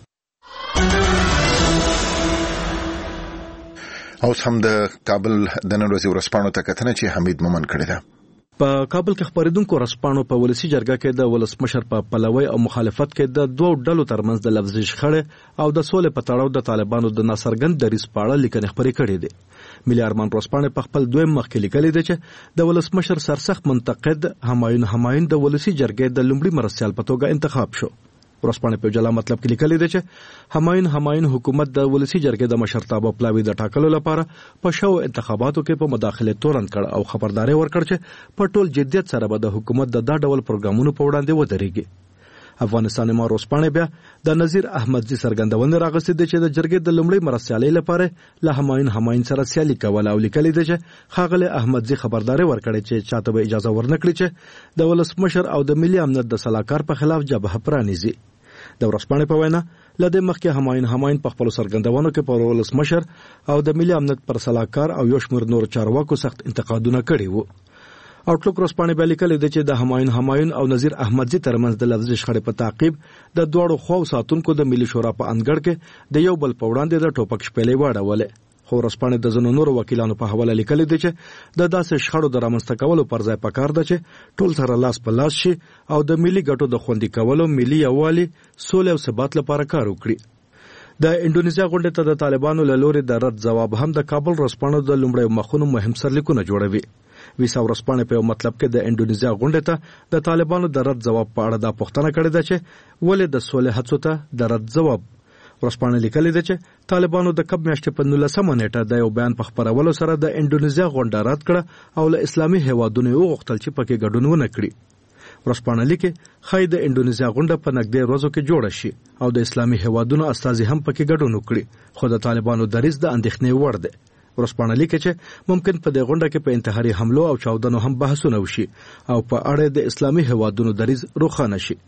اوس هم د کابل د نن ورځې ورځپاڼو ته کتنه چې حمید مومن کړې ده. په کابل کې خبرېدونکو ورځپاڼو په ولسي جرګه کې د ولسمشر په پلوي او مخالفت کې د دوو ډلو ترمنځ د لفظي شخړې او د سولې په تړاو د طالبانو د ناڅرګند دریځ په اړه لیکنې خپرې کړې دي. ملي ارمان ورځپاڼې په خپل دویم مخ کې لیکلي دي چې د ولسمشر سرسخت منتقد همایون د ولسي جرګې د لومړي مرستیال په توګه انتخاب شو. ورځپاڼې په جلا مطلب کې لیکلي دي چې همایون حکومت د ولسي جرګې د مشرتابه پلاوي د ټاکلو لپاره په شو انتخاباتو کې په مداخله تورن کړ او خبرداري ورکړ چې په ټول جديت سره به د حکومت د دا ډول پروګرامونو په وړاندې ودرېږي. افغانستان ما ورځپاڼې بیا د نذیر احمدزي څرګندونه راغستې ده چې د جرګې د لومړي مرستیالۍ لپاره له همایون سره سیالي کوله او لیکلي ده چې ښاغلی احمدزي خبرداري ورکړې چې چاته به اجازه ورنکړي چې د ولسمشر او د ملي امنیت د سلاکار په خلاف جبهه پرانیزي. د ورځپاڼې په وینا لدې مخکې همایون په خپل سرګندونو کې پر ولسمشر او د ملي امنیت پر سلاکار او یو شمېر نور چارواکو سخت انتقادونه کړي وو. آوټلوک ورځپاڼې بیا لیکلي ده چې د همایون او نذیر احمدزي ترمنځ د لفظي شخړې په تعقیب د دواړو خواو ساتونکو د ملي شورا په انګړ کې د یو بل په وړاندې د ټوپک شپېلې واړولې. خو ورځپاڼې د ځینو نورو وکیلانو په حواله لیکلي دي چې د داسې شخړو د رامنځته کولو پر ځای پکار ده چې ټول سره لاس په لاس شي او د ملي ګټو د خوندي کولو، ملي یووالي، سولې او ثبات لپاره کار وکړي. د انډونیزیا غونډې ته د طالبانو له لوري د رد ځواب هم د کابل ورځپاڼو د لومړیو مخونو مهم سرلیکونه جوړوي. ویسا ورځپاڼې په یو مطلب کې د انډونیزیا غونډې ته د طالبانو د رد ځواب په اړه دا پوښتنه کړې ده چې ولې د سولې هڅو ته د رد ځواب. ورځپاڼه لیکلې ده چې طالبانو د کب میاشتې په 19 نیټه د یو بیان په خپرولو سره د انډونیزیا غونډه رد کړه او له اسلامي هیوادونو وغوښتل چې پکې ګډون ونه کړي. ورځپاڼه لیکي خای د انډونیزیا غونډه په نږدې ورځو کې جوړه شي او د اسلامي هیوادونو استازي هم پکې ګډون وکړي، خو د طالبانو دریځ د اندېښنې وړ دی. ورځپاڼه لیکي چې ممکن په دې غونډه کې په انتحاري حملو او چاودنو هم بحثونه وشي او په اړه د اسلامي هیوادونو دریځ روښانه شي.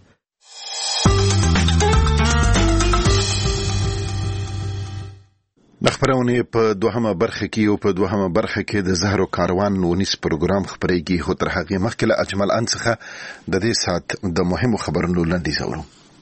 د خبرونه په دوهمه برخه کې د زهرو کاروان نونیس پروګرام خبرېږي، خو تر هغه مخکې له اجمل انڅخه د دې سات د مهمو خبرونو لنډیز اورو.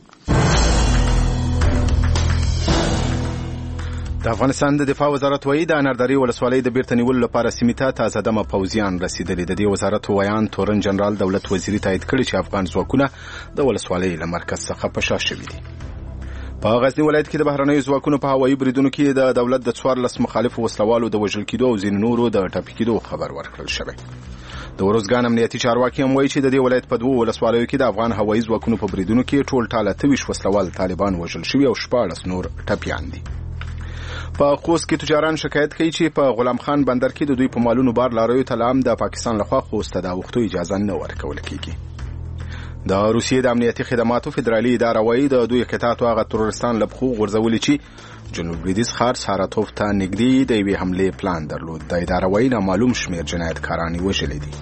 د افغانستان د دفاع وزارت وایي د انارداري ولسوالۍ د بیرته نیولو لپاره سیمې ته تازه دمه پوځیان رسیدلي. د دې وزارت ویان تورن جنرال دولت وزیری تایید کړی چې افغان ځواکونه د ولسوالۍ له مرکز څخه په شا شوي دي. په غزنی ولایت کې د بهرنیو ځواکونو په هوایي بریدونو کې د دولت د 14 مخالفو وسلوالو د وژل کېدو او ځینو نورو د ټپي کېدو خبر ورکړل شوی. د وروزګان امنیتي چارواکي هم وایي چې د دې ولایت په 2 ولسوالیو کې د افغان هوایي ځواکونو په بریدونو کې ټول ټاله 23 وسلوال طالبان وژل شوي او 14 نور ټپیان دي. په خوست کې تجاران شکایت کوي چې په غلام خان بندر کې د دوی په مالونو بار لاریو ته لام د پاکستان لخوا خوست ته د وختو اجازه نه ورکول کیږي. د روسیې د امنیتي خدماتو فدرالي اداره وایي د دوی قطعاتو هغه ترورستان لبخو غورځولي چې جنوب لویدیځ ښار ساراتوف ته نږدې د یوې حملې پلان درلود. د اداره وایي نامعلوم شمېر جنایتکاران وژلي دي.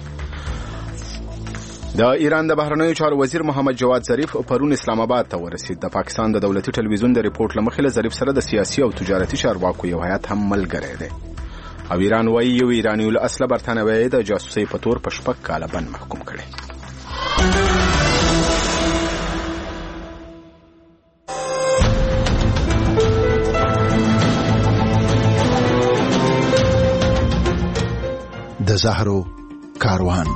د ایران د بهرنیو چارو وزیر محمد جواد ظریف پرون اسلام آباد ته ورسید. د پاکستان د دولتي ټلویزیون د ریپورت لمخې له ظریف سره د سیاسي او تجارتي چارواکو یو هیئت هم ملګری دی. او ایران وایي یو ایرانی الاصل برتانوی د جاسوسۍ په تور په 6 کاله بند محکوم کړي. د زهرو کاروان.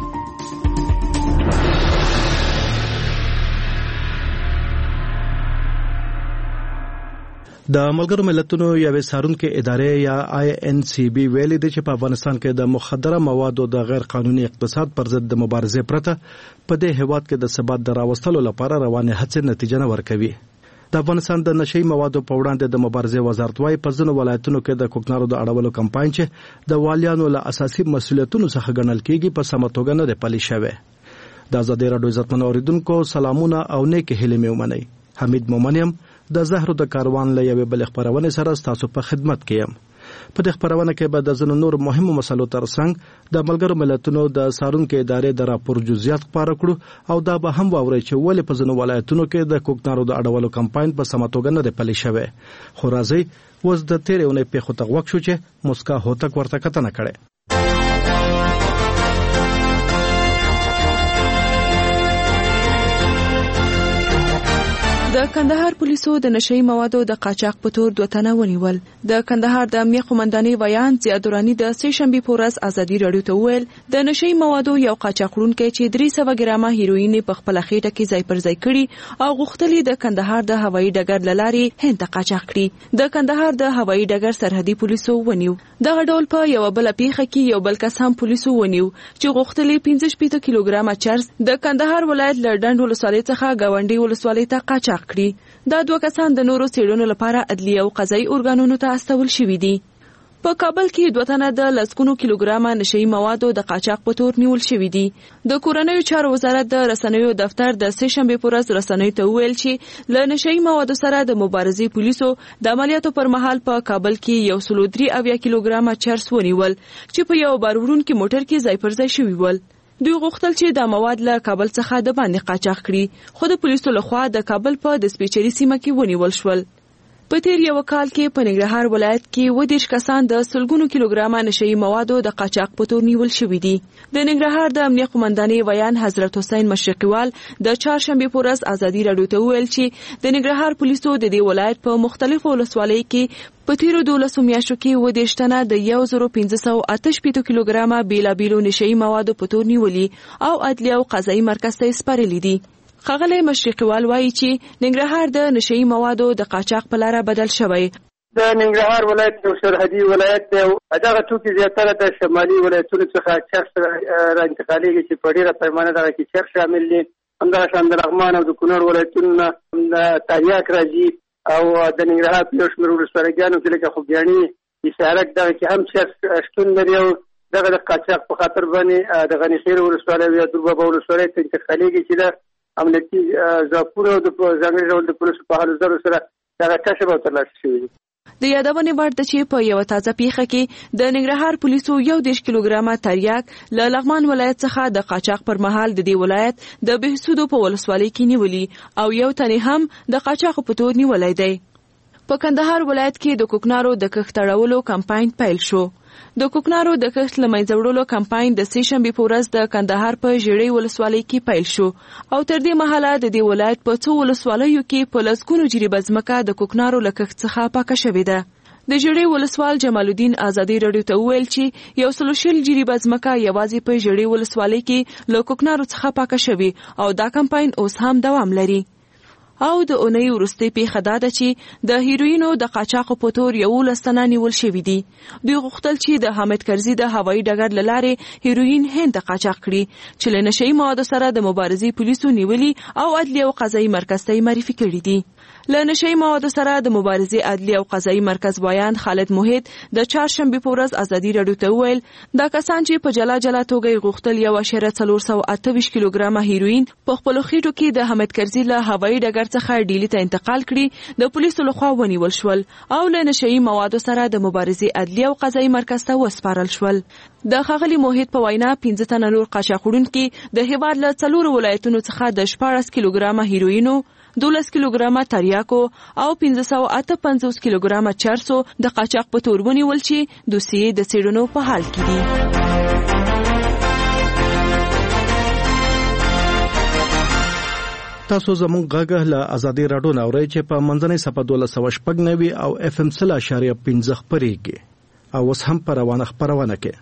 د ملګرو ملتونو یوې څارونکې ادارې یا INCB ویلي دی چې په افغانستان کې د مخدره موادو د غیر قانوني اقتصاد پر ضد د مبارزې پرته په دې هیواد کې د ثبات د راوستلو لپاره روانې هڅې نتیجه نه ورکوي. د افغانستان د نشئی موادو په وړاندې د مبارزې وزارت وايي په ځینو ولایتونو کې د کوکنارو د اړولو کمپاین چې د والیانو له اساسي مسولیتونو څخه ګڼل کېږي په سمه توګه نه دی پلي شوی. د آزادۍ راډیو عزتمن اوریدونکو سلامونه او نیک هیلې مې ومنئ. حمید مومنیم د زهرو د کاروان له یوې بلې خپرونې سره ستاسو په خدمت کې یم. په دې خپرونه کې به د ځینو نور مهمو مسلو ترڅنګ د ملګرو ملتونو د څارونکو ادارې د راپور جزئیات خپاره کړو او دا به هم واورئ چې ولې په ځینو ولایتونو کې د کوکنارو د اړولو کمپاین په سمه توګه نه دی پلی شوی. خو راځئ اوس د تېرې اونۍ پیښو ته غوږ شو چې مسکا هوتک ورته کتنه کړې. د کندهار پولیسو د نشئی موادو د قاچاق په تور 2 تنه ونیول. د کندهار د امنیه قومندانۍ ویان زیاد دورانی د سه شنبه په ورځ ازادي راډیو ته ویل د نشئی موادو یو قاچاقړونکو چې 300 ګرامه هیروین په خپل خېټه کې ځای پر ځای کړي او غوښتلې د کندهار د هوایي ډګر لارې هند ته قاچاق کړي. د کندهار د هوایي ډګر سرحدي پولیسو ونیو. دغه ډول په یو بل پیښه کې یو بل کس هم پولیسو ونیو چې غوښتلې 15 کیلوګرامه چرس د کندهار ولایت لړډند ولسوالۍ څخه گاونډي ولسوالۍ ته قاچاق کړي. دا 2 کسان د نورو څېړنو لپاره عدلي او قضایي ارګانونو ته استول شوي دي. په کابل کې 2 تنه د لسګونو کیلوګرامه نشئی موادو د قاچاق په تور نیول شوي دي. د کورنیو چارو وزارت د رسنیو دفتر د سه شنبه په ورځ رسنیو ته ویل چې له نشئی موادو سره د مبارزې پولیسو د عملیاتو پر مهال په کابل کې 103 کیلوګرامه چرس ونیول چې په یو باروړونکي موټر کې ځای پر ځای شوي ول. دوی غوښتل چې دا مواد له کابل څخه د باندې قاچاق کړي، خو د پولیسو لخوا د کابل په د سپیچري سیمه کې ونیول شول. په تیر یو کال کې په ننګرهار ولایت کې 20 کسان د سلګونو کیلوګرامه نشئی موادو د قاچاق په تور نیول شوي دي. د ننګرهار د امنیه قومندانۍ ویان حضرت حسین مشرقیوال د چهارشنبه په ورځ ازادي راډیو ته ویل چې د ننګرهار پولیسو د دې ولایت په مختلفو ولسوالیو کې په تیرو 12 میاشتو کې 20 تنه د 1588 کیلوګرامه بیلابیلو نشئی موادو په تور نیولي او عدلیه او قضایي مرکز ته سپارلي دي. ښاغلی مشرقیوال وایي چې ننګرهار د نشئی موادو د قاچاق په لاره بدل شوی. د ننګرهار ولایت یو سرحدي ولایت دی. دغه توکي زیاتره د شمالي ولایتونو څخه چرس را انتقالېږي چې په ډېره پیمانه دغه کې چرس شامل دي. همدغه د لغمان او د کونړ ولایتونو نه تریاک راځي او د ننګرهار په یو شمېر ولسوالۍ کې لکه خوږیاڼي حصارک دغه کې هم چرس شتون لري او دغه د قاچاق په خاطر باندې د غني خیل ولسوالۍ یا دربابا ولسوالۍ ته انتقالېږي چې د امنیتي ځواکونو د ځانګړي ډول د پولیسو په هلو ځلو سره دغه کشف او ترلاسه شوي دي. د یادونې وړ ده چې په یو تازه پیښه کې د ننګرهار پولیسو 10 کیلوګرامه تریاک له لغمان ولایت څخه د قاچاق پر مهال د دې ولایت د بهسودو په ولسوالۍ کې نیولي او یو تنې هم د قاچاق په تور نیولای دی. په کندهار ولایت کې د کوکنارو د کښت اړولو کمپاین پیل شو. د کوکنارو د کښت له منځه وړلو کمپاین د سې شنبې په ورځ د کندهار په ژړۍ ولسوالۍ کې پیل شو او تر دې مهاله د دې ولایت په څو ولسوالیو کې په لسګونو جریبه ځمکه د کوکنارو له کښت څخه پاکه شوې ده. د ژړۍ ولسوال جمال الدین ازادي راډیو ته وویل چې 140 جریبه ځمکه یوازې په ژړۍ ولسوالۍ کې له کوکنارو څخه پاکه شوې او دا کمپاین اوس هم دوام لري. او د اونۍ وروستۍ پیښه دا ده چې د هیروینو د قاچاق په تور 11 تنه نیول شوي دي. دوی غوښتل چې د حامد کرزي د هوایي ډګر له لارې هیروین هند ته قاچاق کړي چې له نشئی موادو سره د مبارزې پولیسو نیولي او عدلیه او قضایي مرکز ته معرفي کړي دي. له نشئی موادو سره د مبارزې عدلیه او قضایي مرکز وایان خالد موحد د چهارشنبې په ورځ ازادي راډیو ته وویل دا کسان چې په جلا جلا توګه غوښتل 1.428 کیلوګرامه هیروین په خپلو خېټو کې د حامد کرزي له هوایي ډګر څخه ډیلی ته انتقال کړي د پولیسو لخوا ونیول شول او له نشئی موادو سره د مبارزې عدلیه او قضایي مرکز ته وسپارل شول. د ښاغلي موحد په وینا 15 تنه نور قاچاق وړونکي د هیواد له 4 ولایتونو څخه د 14 کیلوګرامه هیروینو 12 کیلوګرامه تریاکو او 558 کیلوګرامه چرسو د قاچاق په تور ونیول چې دوسیې د څېړنو په حال کې دي. تاسو زموږ غږ له ازادي راډیو نه اورئ چې په منځنۍ صفحه 1290 او FM 0.15 خپرېږي او اوس هم په روانه خپرونه کې.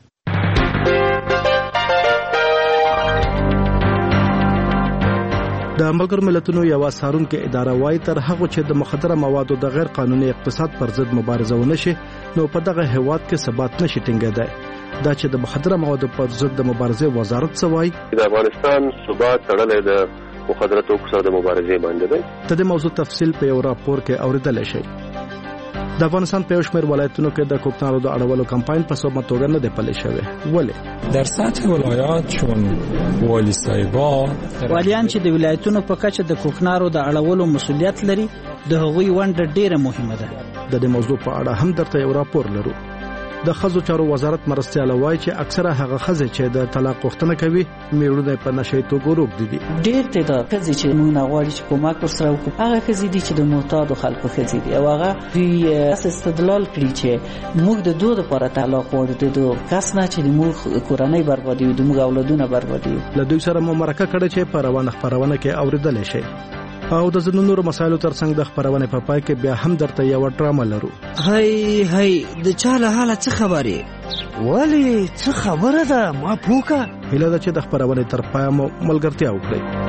د ملګرو ملتونو یو څارونکې اداره وايي تر هغه چې د مخدره موادو د غیر قانوني اقتصاد پر ضد مبارزه ونشي نو په دغه هیواد کې ثبات نشي ټینګېدای. دا چې د مخدره موادو پر ضد د مبارزې وزارت څه وایي؟ د افغانستان ثبات تړلی د مخدره توکو سره د مبارزې باندې دی. د دې موضوع تفصیل په یو راپور کې اوریدل شي. د افغانستان په یو شمېر ولایتونو کې د کوکنارو د اړولو کمپاین په سمه توګه نه دی پلی شوی. ولې؟ در سطح ولایات چون والی صاحبا والیان چې د ولایتونو په کچه د کوکنارو د اړولو مسولیت لري د هغوی ونډه ډیره مهمه ده. د دې موضوع په اړه هم درته یو راپور لرو. د ښځو چارو وزارت مرستیاله وایي چې اکثره هغه ښځې چې د طلاق غوښتنه کوي میړونه په نشئی توګه روږدي دي. ډېر تعداد ښځې چې موږ غواړي چې کومک ورسره وکړو هغه ښځې دي چې د معتادو خلکو ښځې دي او هغه دوی استدلال کړي چې موږ د دوی لپاره طلاق غواړو د دوی کس نه چې موږ کورنۍ بربادوي د موږ اولادونه بربادوي. له دوی سره مو مرکه کړې چې په روانه خپرونه کې اوریدلی شي او د ځینو نورو مسایلو ترڅنګ د خپرونې په پای کې بیا هم درته یو ډرامه لرو. هی د چا له حاله څه خبرې؟ ولې څه خبره ده ما پوکه؟ هیله ده چې د خپرونې تر پایه مو ملګرتیا وکړئ.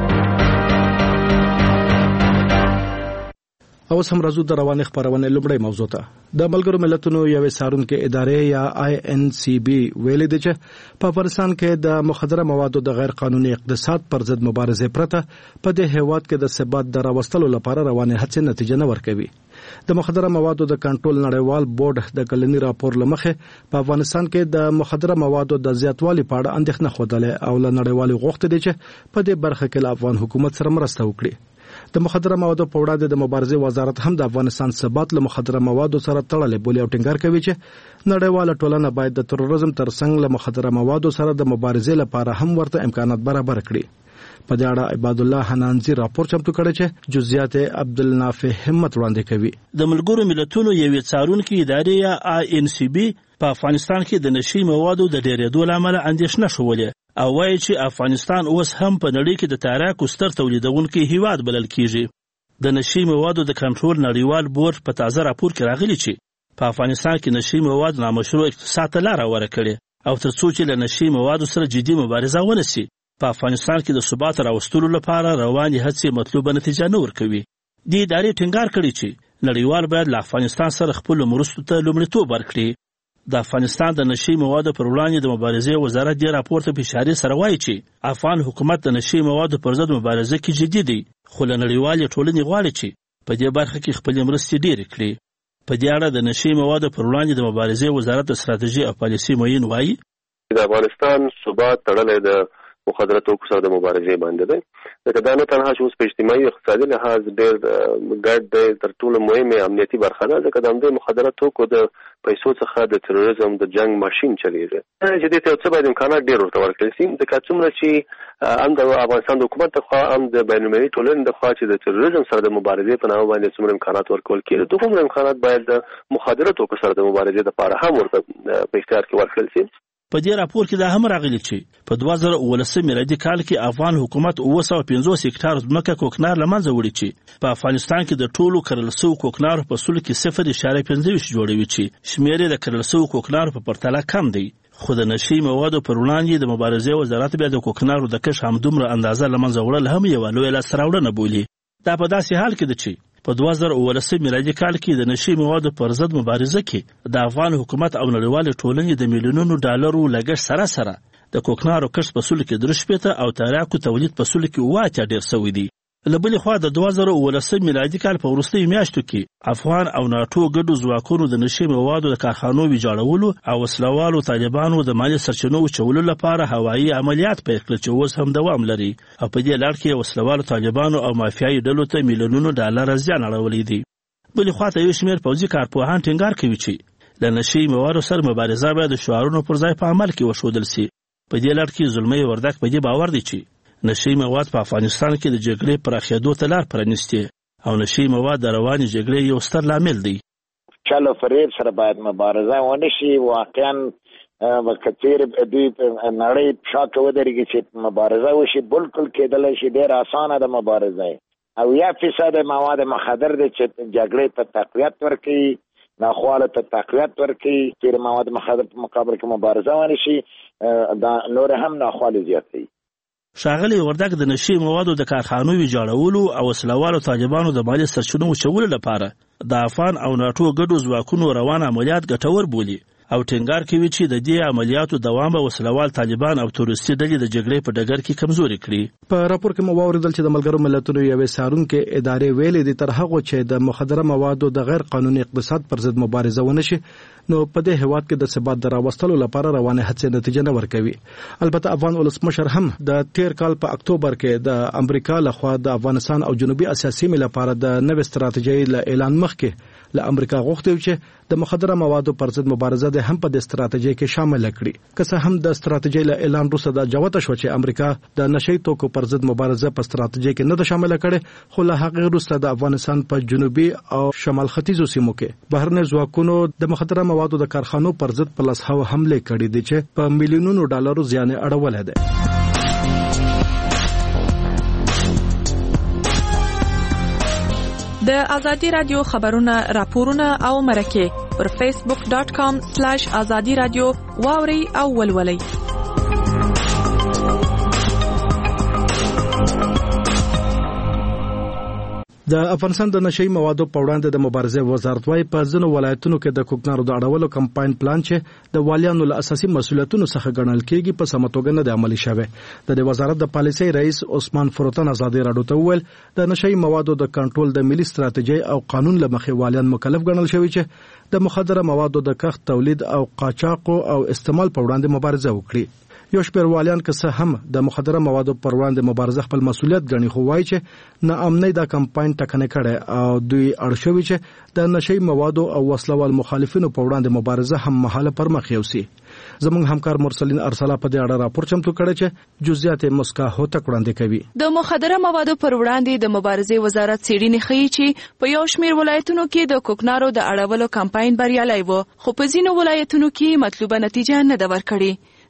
اوس هم راځو د روانې خپرونې لومړۍ موضوع ته. د ملګرو ملتونو یوې څارونکې ادارې یا INCB ویلي دي چې په افغانستان کې د مخدره موادو د غیر قانوني اقتصاد پر ضد مبارزې پرته په دې هیواد کې د ثبات د راوستلو لپاره روانې هڅې نتیجه نه ورکوي. د مخدره موادو د کنټرول نړیوال بورډ د کلنی راپور لمخې په افغانستان کې د مخدره موادو د زیاتوالي په اړه اندېښنه خوده او له نړیوالو غوښتي دي چې په دې برخه کې له افغان حکومت سره مرسته وکړي. د مخدره موادو په وړاندې د مبارزې وزارت هم د افغانستان ثبات له مخدره موادو سره تړلې بولي او ټینګار کوي چې نړیواله ټولنه باید د تروریزم ترڅنګ له مخدره موادو سره د مبارزې لپاره هم ورته امکانات برابر کړي. په دې اړه عباد الله حنانزي راپور چمتو کړی چې جزئیات عبدالنافع همت وړاندې کوي. د ملګرو ملتونو یوې څارونکې ادارې یا INCB په افغانستان کې د نشئی موادو د ډېرېدو له امله اندېښنه ښولې او وایي چې افغانستان اوس هم په نړۍ کې د تریاکو ستر تولیدونکی هیواد بلل کیږي. د نشئی موادو د کنټرول نړیوال بورډ په تازه راپور کې راغلی چې په افغانستان کې نشي مواد نامشروع اقتصاد ته لار ورکړي او تر څو چې له نشي موادو سره جدي مبارزه ونشي په افغانستان کې د ثبات راوستلو لپاره روانې هڅې مطلوبه نتیجه نه ورکوي. دې ادارې ټینګار کړی چې نړیوال باید له افغانستان سره خپل مرستو ته لومړیتوب ورکړي. د افغانستان د نشي موادو پر وړاندې د مبارزې وزارت دې راپور ته په اشاره سره وایي چې افغان حکومت د نشي موادو پر ضد مبارزه کې جدي دی، خو له نړیوالې ټولنې غواړي چې په دې برخه کې خپل مرستې ډېرې کړي. په دې اړه د نشي موادو پر وړاندې د مبارزې وزارت د ستراتیژي او پالیسي معین وایي د افغانستان ثبات تړلی د مخدره توکو سره د مبارزې باندې دی. لکه دا نه تنها چې اوس په اجتماعي اقتصادي لحاظ ډېر ګډ دی، تر ټولو مهمه امنیتي برخه ده، ځکه د همدې مخدره توکو د پیسو څخه د تروریزم د جنگ ماشین چلیږي چې دې ته څه باید امکانات ډېر ورته ورکړل شي، ځکه څومره چې هم د افغانستان د حکومت لخوا هم د بین المللي ټولنې لخوا چې د تروریزم سره د مبارزې په نامه باندې څومره امکانات ورکول کېږي، دومره امکانات باید د مخدره توکو سره د مبارزې لپاره هم ورته په اختیار کې ورکړل شي. په دې راپور کې دا هم راغلی چې په 2019 میلادي کال کې افغان حکومت 950 هکټار ځمکه کوکنار له منځه وړي چې په افغانستان کې د ټولو کرل شویو کوکنارو په سلو کې 0.25 جوړوي چې شمېر د کرل شویو کوکنارو په پرتله کم دی. خو د نشي موادو پر وړاندې د مبارزې وزارت بیا د کوکنارو د کښ همدومره اندازه له منځه وړل هم یوه لویه لاسته راوړنه بولي. دا په داسې حال کې ده چې په 2019 میلادي کال کې د نشي موادو پر ضد مبارزه کې د افغان حکومت او نړیوالې ټولنې د میلیونونو ډالرو لګښت سره د کوکنارو کښت په سلو کې 3 او تریاکو تولید په سلو کې 8 ډېر شوی دی. له بلې خوا د 2019 میلادي کال په وروستیو میاشتو کې افغان او ناټو ګډو ځواکونو د نشي موادو د کارخانو ویجاړولو او وسلوالو طالبانو د مالي سرچینو وچولو لپاره هوایي عملیات پیل کړل چې اوس هم دوام لري او په دې لړ کې وسلوالو طالبانو او مافیایي ډلو ته میلیونونو ډالر زیان اړولی دی. بلې خوا ته یو شمېر پوځي کارپوهان ټینګار کوي چې له نشي موادو سره مبارزه باید د شعارونو پر ځای په عمل کې وښودل سي. په دې لړ کې زلمي وردک په دې باور دی چې نشي مواد په افغانستان کې د جګړې پراخېدو ته لار پرانیستي او نشي مواد د روانې جګړې یو ستر لامل دی. چلو فریب سره باید مبارزه ونشي، واقعا کثیر دوی نړۍ شاته ودرېږي چې مبارزه وشي، بالکل کېدلی شي ډېر اسانه د مبارزه او 1% مواد مخدر دی چې جګړې ته تقویت ورکوي، ناخواله ته تقویت ورکوي. چې مواد مخدر په مقابل کې مبارزه ونشي دا نور هم ناخواله زیاتوي. ښاغلی وردک د نشي موادو د کارخانو ویجاړولو او وسلوالو طالبانو د مالي سرچینو وچولو لپاره د افغان او ناټو ګډو ځواکونو روان عملیات ګټور بولي او ټینګار کوي چې د دې عملیاتو دوام به وسلوال طالبان او تروریستي ډلې د جګړې په ډګر کې کمزوري کړي. په راپور کې مو واوریدل چې د ملګرو ملتونو یوې څارونکې ادارې ویلې دي تر هغه چې د مخدره موادو د غیر قانوني اقتصاد پر ضد مبارزه ونشي نو په دې هیواد کې د ثبات د راوستلو لپاره روانه هڅې نتیجه نه ورکوي. البته افغان ولسمشر هم د تیر کال په اکتوبر کې د امریکا لخوا د افغانستان او جنوبي اسیا سیمې لپاره د نوې ستراتیژۍ له اعلان مخکې له امریکا غوښتي چې د مخدره موادو پر ضد مبارزه د هم په د ستراتیژۍ کې شامل کړي. که څه هم د ستراتیژۍ له اعلان وروسته د جوته شو چې امریکا د نشي توکو پر ضد مبارزه په ستراتیژۍ کې نه ده شامل کړي، خو له هغه وروسته د افغانستان په جنوبي او شمال ختیځو سیمو کې بهرني ځواکونو د مخدره موادو د کارخانو پر ضد په لسهاو حمله کړې دي چې په میلیونونو ډالرو زیان اړولې ده. د ازادي رادیو خبرونه، راپورونه او مرکه پر facebook.com/azadi radio واوري او ولولي. د افغانستان د نشئی موادو په وړاندې د مبارزې وزارت وايي په ځینو ولایتونو کې د کوکنارو د اړولو کمپاین پلان چې د والیانو له اساسي مسولیتونو څخه ګڼل کېږي په سمه توګه نه دی عملي شوی. د وزارت د پالیسۍ رئیس عثمان فروتن ازادي راډیو ته وویل د نشئی موادو د کنټرول د ملي ستراتیژۍ او قانون له مخې والیان مکلف ګڼل شوی چې د مخدره موادو د کښت، تولید او قاچاق او استعمال په وړاندې مبارزه وکړي. یو شمېر والیان که څه هم د مخدره موادو پر وړاندې مبارزه خپل مسولیت ګڼي، خو وایي چې ناامنۍ دا کمپاین ټکنی کړی او دوی اړ شوي چې د نشئی موادو او وسلوال مخالفینو په وړاندې مبارزه هم مهاله پر مخ یوسي. زموږ همکار مرسلین ارسلا په دې اړه راپور چمتو کړی چې جزئیات مسکا هوتک وړاندې کوي. د مخدره موادو پر وړاندې د مبارزې وزارت څېړنې ښیي چې په یو شمېر ولایتونو کې د کوکنارو د اړولو کمپاین بریالی و، خو په ځینو ولایتونو کې مطلوبه نتیجه نه ده ورکړې.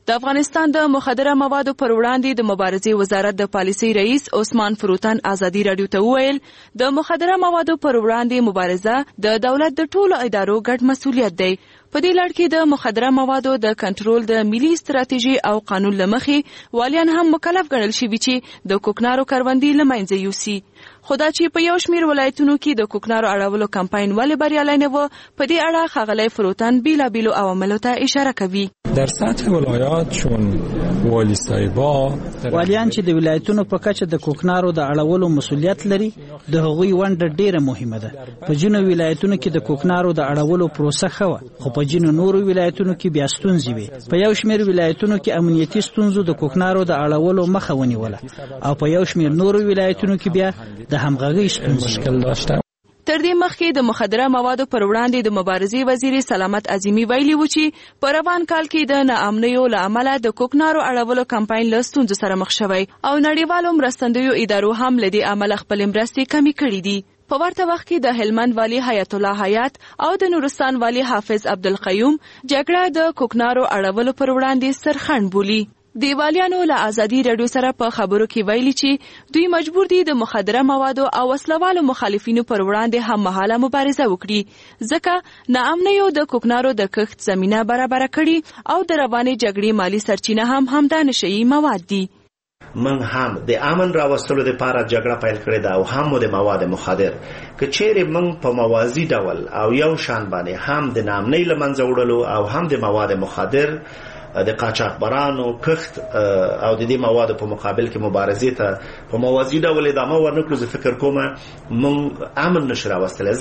د افغانستان د مخدره موادو پر وړاندې د مبارزې وزارت د پالیسۍ رئیس عثمان فروتن ازادي راډیو ته وویل د مخدره موادو پر وړاندې مبارزه د دولت د ټولو ادارو ګډ مسؤلیت دی. په دې لړ کې د مخدره موادو د کنټرول د ملي ستراتیژي او قانون له مخې والیان هم مکلف ګڼل شوي چې د کوکنارو کروندې له منځه یوسي. خو دا چې په یو شمېر ولایتونو کې د کوکنارو اړولو کمپاین ولې بریالی نه و، په دې اړه ښاغلی فروتن بیلابیلو عواملو ته اشاره کوي. در سطح ولایات چون والی صاحبا والیان چې د ولایتونو په کچه د کوکنارو د اړولو مسؤلیت لري، د هغوی ونډه ډیره مهمه ده. په ځینو ولایتونو کې د کوکنارو د اړولو پروسه ښه وه، خو په ځینو نورو ولایتونو کې بیا ستونزې وې. په یو شمېر ولایتونو کې امنیتي ستونزو د کوکنارو د اړولو مخه ونیوله، او په یو شمېر نورو ولایتونو کې بیا د همغږۍ ستونزې داشته. تر دې مخکې د مخدره موادو پر وړاندې د مبارزې وزیر سلامت عظیمی ویلي و چې په روان کال کې د ناامنیو له امله د کوکنارو اړولو کمپاین له ستونزو سره مخ شوی او نړیوالو مرستندویو ادارو هم له دې امله خپلې مرستې کمې کړې دي. په ورته وخت کې د هلمند والی حیات الله حیات او د نورستان والی حافظ عبدالقیوم جګړه د کوکنارو اړولو پر وړاندې سرخنډ بولي. د والیانو له ازادي راډیو سره په خبرو کې ویلي چې دوی مجبور دي د مخدره موادو او وسلوالو مخالفینو پر وړاندې هم مهاله مبارزه وکړي، ځکه ناامنیو د کوکنارو د کښت زمینه برابره کړي او د روانې جګړې مالی سرچینه هم همدا نشئی مواد دي. من هم د امن راوستلو لپاره جګړه پیل کړې ده او هم د مواد مخدر که چیرې من په موازی ډول او یو شان باندې هم د ناامنۍ له منځه وړلو او هم د مواد مخدر د قاچاقبرانو کښت او د دې موادو په مقابل کې مبارزې ته په موازی ډول ادامه ورنکړو، زه فکر کوم موږ امن نشو راوستلی،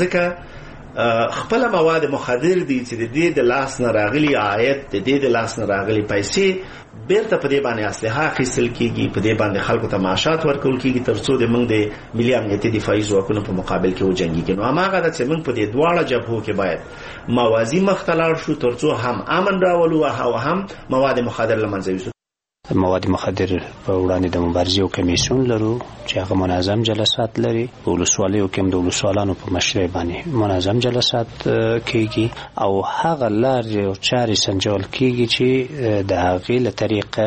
ځکه خپل مواد مخدر دي چې د دې د لاس نه راغلي عاید، د دې د لاس نه راغلي پیسې بیرته په دې باندې اسلحه اخیستل کیږي، په دې باندې خلکو ته معاشات ورکول کیږي تر څو د موږ د ملي امنیتي دفاعي ځواکونو په مقابل کې وجنګیږي. نو هماغه ده چې موږ په دې دواړه جبهو کې باید موازی مخ ته لاړ شو تر څو هم امن راولو او هم مواد مخدر له منځه یوسو. مواد مخدر په وړاندې د مبارزې یو کمیسیون لرو چې هغه منظم جلسات لري. ولسوالیو کې هم د ولسوالانو په مشرۍ باندې منظم جلسات کیږي او هغه لارې او چارې سنجول کیږي چې د هغې له طریقه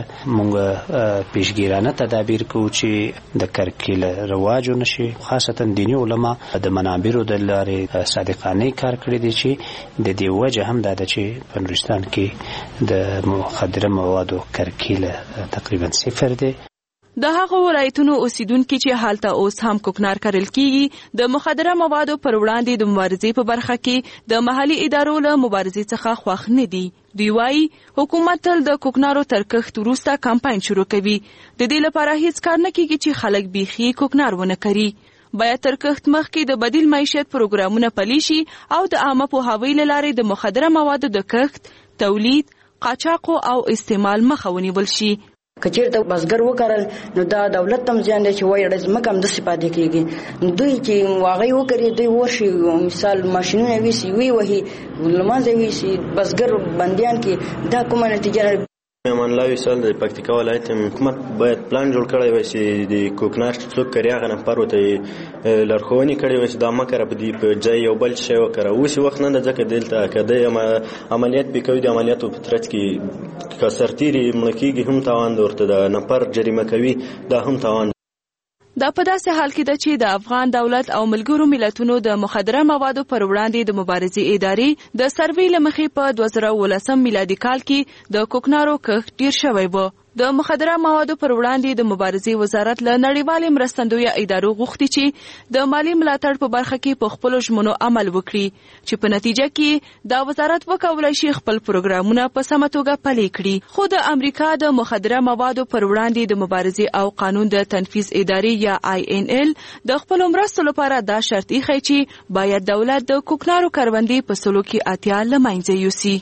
موږ پیشګیرانه تدابیر کوو چې د کرکیله رواج ونشي. خاصتا دیني علما د منابرو د لارې صادقانه کار کړی دی چې د دې وجه هم دا ده چې په نورستان کې د مخدره موادو کرکیله تقریبا صفر دی. د هغو ولایتونو اوسیدونکي چې هلته اوس هم کوکنار کرل کیږي د مخدره موادو پر وړاندې د مبارزې په برخه کې د محلي ادارو له مبارزې څخه خوښ نه دي. دوی وایي حکومت تل د کوکنارو تر کښت وروسته کمپاین شروع کوي، د دې لپاره هیڅ کار نه کیږي چې خلک بیخي کوکنار ونه کري. باید تر کښت مخکې د بدیل معیشت پروګرامونه پلي شي او د عامه پوهاوي له لارې د مخدره موادو د کښت، تولید، قاچاقو او استعمال مخه ونیول شي. کچیر ته بزګر وکړل نو دا دولت تم ځان دی چې وایي ځمکه هم داسې پاتې کېږي. دوی چې واغې وکړي دوی ورشي مثال ماشینونه ویسي وهي لمانځه ویسي بزګر بندیان کې دا کومه نتیجه. امان الله وصال د پکتیکا ولایت حکومت باید پلان جوړ کړی وای چې د کوکنار څوک کړي هغه نفر وته لارښوونې کړي وای چې دا مکر په دې په ځای یو بل شی وکړه. اوس وخت نه ځکه دلته کده عملیات به کوي، د عملیاتو په ترڅ کې کسرتيري ملکیږي هم تاوان ورته د نفر جریمه کوي، دا هم تاوان. دا په داسې حال کې ده چې د افغان دولت او ملګرو ملتونو د مخدره موادو پر وړاندې د مبارزې ادارې د سروې له مخې په 2019 میلادي کال کې د کوکنارو کښت ډیر شوی و. د مخدره موادو پر وړاندې د مبارزې وزارت له نړیوالې مرستندویه ادارو غوښتي چې د مالی ملاتړ په برخه کې په خپلو ژمنو عمل وکړي، چې په نتیجه کې دا وزارت وکولای شي خپل پروګرامونه په سمه توګه پلي کړي. خو د امریکا د مخدره موادو پر وړاندې د مبارزې او قانون د تنفیذ ادارې یا INL د خپل مرستو لپاره دا شرط ایښی چې باید دولت د کوکنارو کروندې په سلو کې 80 له منځه یوسي.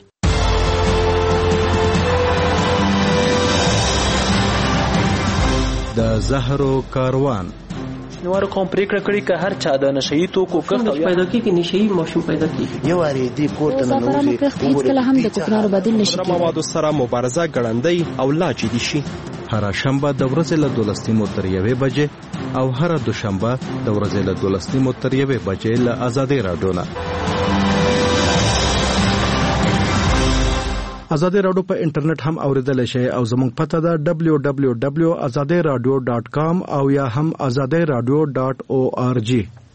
د زهرو کاروان نوار کوم پریکړه کړی که هر چا د نشئی توکو کښت پیدا کیږي نشئی ماشوم پیدا کیږي یو اړې دی کوټه نه نوځي هیڅ کله هم د کوکنارو بدیل نشي کېدای. موادو سره مبارزه ګړندۍ او لا جدي شي. هر شنبه د ورځې له 12 تر 1 بجې او هر دوشنبه د ورځې له 12 تر 1 بجې له آزادي راډیو نه. آزادي رادیو په انټرنیټ هم اوریدل شي او زموږ پته ده www.azadiradio.com او یا هم azadiradio.org.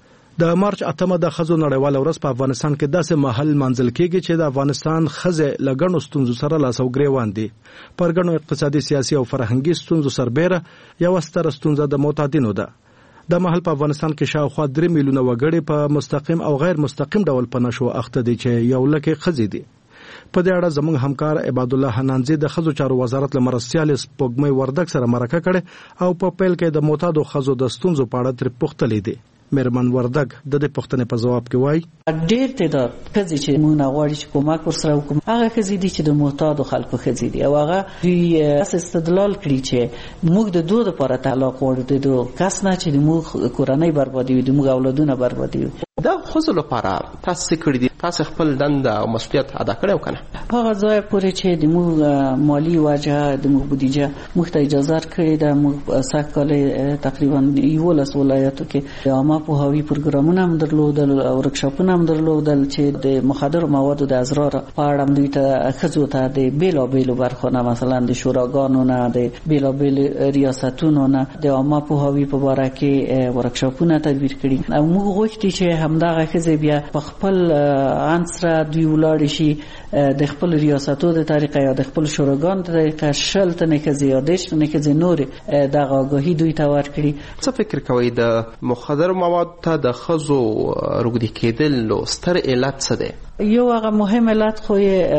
د مارچ 8 د خزو نړیواله ورځ په افغانستان کې داسې محل منځل کېږي چې د افغانستان خزه لګڼو ستونزو سره لاس او ګریوان دي. پرګڼو اقتصادي سیاسي او فرهنګي ستونزو سربېره یو ستر ستونزه د معتادینو ده. د محل په افغانستان کې شاوخوا 3 میلیونه وګړي په مستقیم او غیر مستقیم ډول په نشو اخته دي چې یو لکه خزي دي. په دې اړه زموږ همکار عباد الله حنانزي د خزو چارو وزارت له مرستيال سپوږمۍ وردګ سره مرکه کړې او په پیل کې د معتادو خزو د ستونزو په اړه تر پوښتلې دي. مېرمن وردګ د دې پوښتنې په جواب کې وایي ډېر تعداد خزي چې موږ غواړي چې کومک ورسره وکړو هغه خزي دي چې د معتادو خلکو خزي دي او هغه دوی استدلال کړي چې موږ د دوه لپاره طلاق غواړو د دوه کس نه چې موږ کورنۍ بربادي وي د موږ اولادونه بربادي وي. دا خزو لپاره تاسو کړی دي تاسو خپل دنده او مسؤلیت ادا کړو کنه هغه ځای پورې چې د موږ مالی وجه د موږ بودیجه موږ ته اجازه کړې ده موږ ساکاله تقریبا 11 ولایتو کې عامه پوهاوی پروګرامونه هم درلودل او ورکشاپونه هم درلودل چې د مخدر موادو د ازرار په اړه دوی ته خزو ته د بیلابیلو برخونه مثلا د شوراګانو نه د بیلابیل ریاستونو نه د عامه پوهاوی په اړه کې ورکشاپونه تدبیر کړي او موږ غوښتي چې همدغه خزه بیا په خپل انسره دوی ولاړ شي د خپل ریاستونو د طریقې یا د خپل شوراګانو د طریقې شلته نه کې زیادش نه کې نور د آگاهی دوی ته ورکړي. څه فکر کوي د مخدر مواد ته د خزو روږدي کېدل نو ستر علت څه دی؟ یو هغه مهم علت خو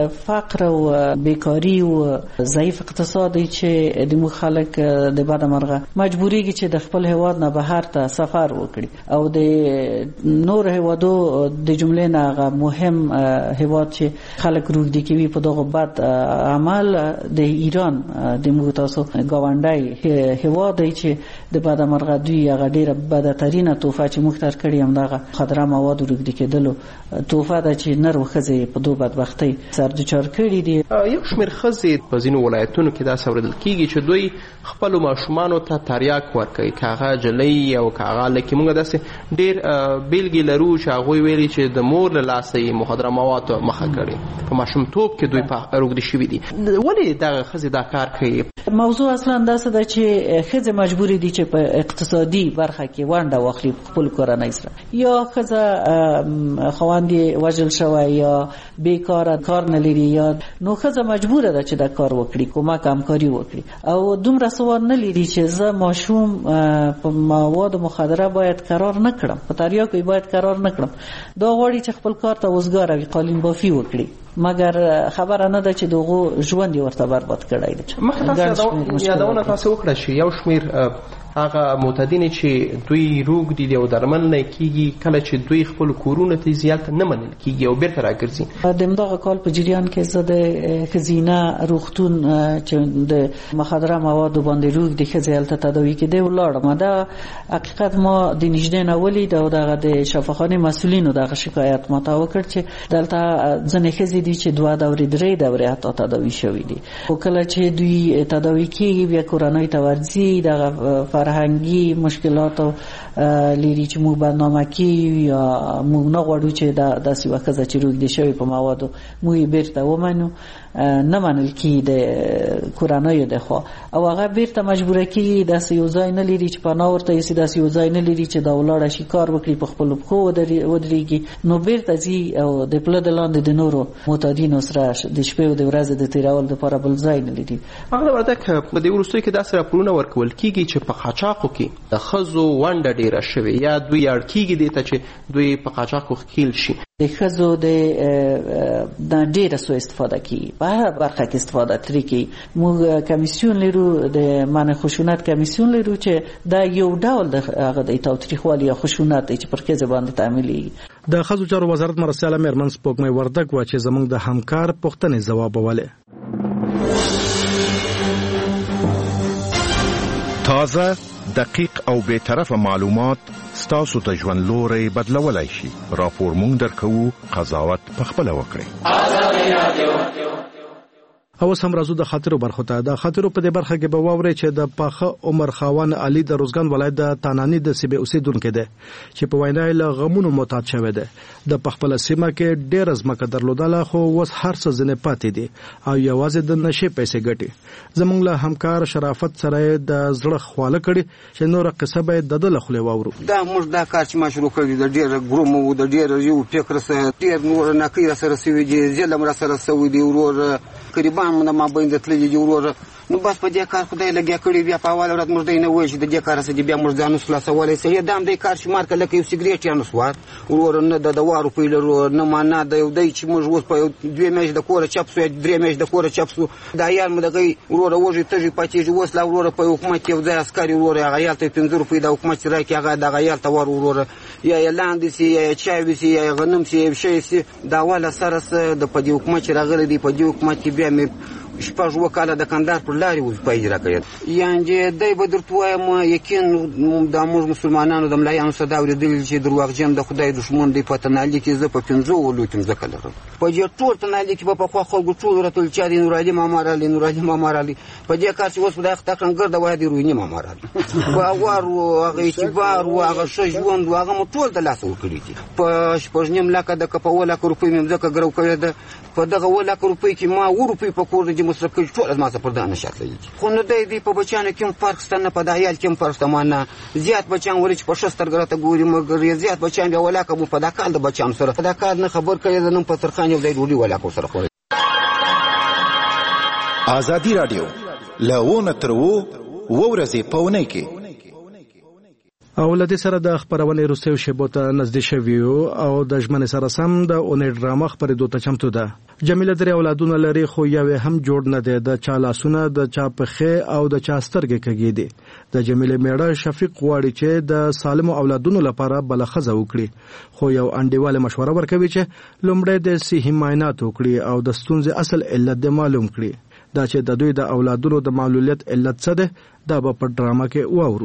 فقر او بیکاری او ضعیف اقتصادي چې د مخالک د بعد مرغه مجبوریږي چې د خپل هواد نه بهر ته سفر وکړي او د نور هوادو د جملې نه هغه مهم هواد چې خلک روږدي کوي په دغه بد عمل د ایران د موږ گاونډي هواد چې د بعد مرغه دوی هغه ډیره بدترینه توفه چې مختار کړي هم دغه خطر مواد روږدي کېدلو توفه ده چې نرو خزي په دوه بدبختۍ سر د چار کړي دي. یو شمېر خزي په ځینو ولایتونو کې دا سوریدل کیږي چې دوی خپل ماشومان ته تریاک ورکوي کاغه جلۍ او کاغه لکه موږ داسې ډیر بیلګې لرو چې هغه ویلي چې د مور له لاسه مخدره مواد مخه کړي په ماشومتوب کې دوی په روږدي شوي دي. ولې دغه خزي دا کار کوي؟ موضوع اصلا داسې ده چې خزه مجبوری دي چې په اقتصادي برخه کې ونډه واخلي خپل کورنۍ سره یا خزه خواندې وجل شوی یا بیکار کار نه لري یا نو خزه مجبوره ده چې دا کار وکړي کومک همکاري وکړي او دومره سوال نه لري چې زه ماشوم په مواد مخدره باید قرار نه کړم په تریاکو باید قرار نه کړم دا غواړي چې خپل کار ته وزګار وي قالین بافي وکړي مګر خبره نه ده چې دغه ژوند ورته برباد کړی دی. مخکې یادونه تاسو وکړه چې یو شمیر هغه معتادین چې دوی روږدي دي او درمل نه کیږي کله چې دوی خپل کورونه ته زیات نه منل کیږي او بیرته راګرځي. د همدغه کال په جریان کې زه د خزینه روغتون چې د مخدره موادو باندې روږدي خزیالته تداوی کې دی ولاړم. دا حقیقت ما د نږدې نه ولید او دغه د شفاخانه مسولینو دغه شکایت ما ته وکړ چې دلته ځنې خزې دي چې 2 دورې 3 دورې حتی تداوی شوې دي او کله چې دوی تداوی کیږي بیا کورنۍ ته ورځي دغه فرهنګي مشکلات لري چې موږ برنامه کې یا موږ نه غواړو چې داسې وخت چې روږدي شوی په موادو موږ بیرته ومنو نه منل کی د کورنۍ د خو او هغه بیرته مجبوره کی داسې یو ځای نه لري چې پناه ورته یې داسې یو ځای نه لري چې دا ولاړ شي کار وکړي په خپل خو ودرېږي نو بیرته ځي او د پله د لاندې د نورو معتادینو سره د شپې او د ورځې د تیرول لپاره بل ځای نه لري. هغه ورته په دې وروستیو کې داسې راپورونه ورکول کیږي چې په قاچاقو کې د خزو ونډه ډیره شوې یا دوی اړ کیږي د ته چې دوی په قاچاقو ښکیل شي. د خزو د ډیره سو استفاده کی په برخه کې استفاده ترې کی موږ کمیسیون لرو د منع خشونت کمیسیون لرو چې دا یو ډول د هغه د تاوتریخوالي یا خشونت چې پر خزه باندې تعاملي. د خزو چارو وزارت مرستياله مېرمن سپوږمۍ وردګ و چې زموږ د همکار پوښتنې ځواب وواله. تازه دقیق او بے طرفه معلومات ستاسو ته ژوند لوري بدلولای شي. راپور مونږ درکو قضاوت پخپله وکړئ. او سم راځو د خاطرو برخو ته. د خاطرو په دې برخه کې به واوري چې د پاخه عمر خاوان علي د روزګان ولایت د تانانی د سیمې اوسیدونکو دی چې په وینا له غمونو معتاد شوی دی. د پخپل سیمه کې ډېر ځمکه درلودله خو اوس هر څه ځنې پاتې دي او یوازې د نشې پیسې ګټي. زمونږ له همکار شرافت سره د زړه خواله کړي چې نور قصه به د دله خولې واورو. دا موږ دا کار چې ما شروع کړی د ډېر ګروم او د ډېر یو فکر سره ډېر نور نکې سره سوي دي ځل مر سره سوي دي ورور قریبان ما باندې تللی دی ورور. نو بس په دې کار خدای لګیا کړی بیا په اول ورځ موږ دینه وای چې د دې کار سره بیا موږ ځانو خلاصولای سي. دام دې کار شمار کله کې سیګریټ یا نسوار ورور نه د دوارو په لرو نه معنا د یو دای چې موږ اوس په 2 میاشتې د کوره چپسو 3 میاشتې د کوره چپسو دا یار موږ دغه ورور وږي تجي پاتې اوس لا ورور په حکومت کې ځای عسکري ورور هغه یالته 15 روپۍ د حکومت سره کې هغه دغه یالته ورور یا لاندې سي یا چای سي یا غنم سي شي سي دا ولا سره د په دې حکومت راغلي دی. په دې حکومت کې بیا مې شپږ وکاله د کندهار پر لارې وظیفه اجرا کړې. یعنې دی به درته وایم یقین د موږ مسلمانانو د ملایانو څخه دا اورېدلي چې درواغجن د خدای دښمن دی. په تنالي کې زه په 15 ولوتم ځکه لرم په دې ټول تنالي کې به پخوا خلکو ټول راټول چا دي نورالي ماما رالي نورالي ماما رالي په دې کار چې اوس خدای تقن ګرده وای دی رویني ماما رالي په اور او هغه اعتبار او هغه ژوند او هغه ټول د لاس ورکړي دي. په شپږنیم لکه د کپوله روپۍ مې ځکه ګرو کړی ده په دغه ولا روپۍ کې ما و روپۍ په کور د مصرف کړي ټول ما څه پر دانه شاتلې خو نو دی په بچانو کې فرق ستنه په دایال کې فرق ستمانه زیات بچان ورې چې په شستر ګرته ګوري مګر زیات بچان بیا ولا کوم په دکال د بچام سره په دکال نه خبر کړي نن په ترخان یو دی ډوډۍ ولا کو سره خوري. ازادي رادیو لونه ترو ورځې پونه کې او لدې سره د خبرونه روسیو شبو ته نږدې شوی او د ژمنې سره سم د اونې ډرامه خبرېدو ته چمتو ده. جمیله درې اولادونه لري خو یو هم جوړ نه دی. د چا لاسونه د چا پخې او د چا سترګې کږي دي. د جمیله میړه شفیق غواړي چې د سالم اولادونو لپاره بلخزه وکړي خو یو انډیواله مشوره ورکوي چې لومړی د صحي معاینات وکړي او د ستونزې اصل علت معلوم کړي. دا چې د دوی د اولادونو د معلولیت علت څه ده دا به په ډرامه کې واورو.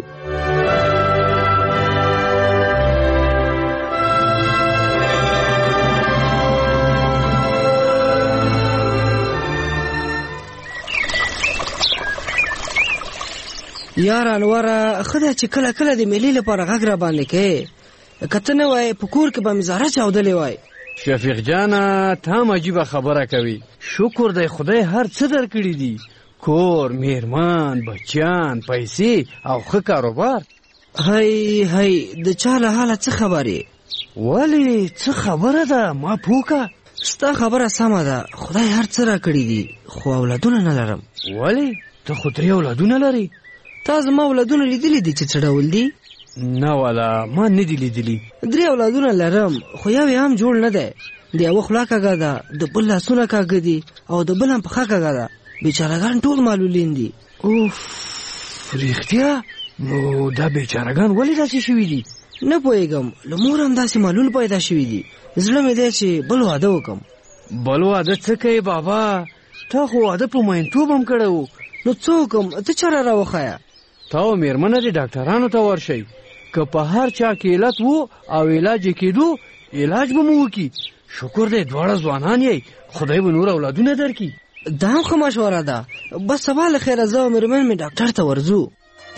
یار انواره خدای چې کله کله د ملي لپاره غږ را باندې کې کته نه وای په کور کې به مزاره چاودلې وای. شفیق جانا ته هم عجیبه خبره کوي. شکر دی خدای هر څه درکړي دي کور میرمان بچیان پیسې او ښه کاروبار. هی د چا له حاله څه خبرې ولی څه خبره ده ما پوکه ستا خبره سمه ده خدای هر څه را کړي دي خو اولادونه نه لرم. ولی ته خو 3 اولادونه لري. تا زما اولادونه لیدلی دي چې څه ډول دي؟ نه والا ما نه دي لیدلی. 3 اولادونه لرم خو یو هم جوړ نه دی. د یو خلا کاږه ده د بل لاسونه کاږه دي او د بل هم پخه کاږه ده. بیچارهګان ټول معلولین دي. اوف رښتیا نو دا بیچارهګان ولې داسې شوي دي؟ نه پوهېږم له مور هم داسې معلول پیدا شوي دي. زړه مې دی چې بل واده وکړم. بل واده څه کوې بابا؟ تا خو واده په مینتوب هم کړی و. نو څه وکړم ته چاره راوښیه. تا او میرمنه دې ډاکټرانو ته ورشئ که په هر چا کې علت وو او علاج یې کېدو علاج به مو وکړي. شکر دی دواړه ځوانان یې خدای به نور اولادونه درکړي. دا هم ښه مشوره ده. بس سبا له خیره زه او میرمن مې ډاکټر ته ورځو.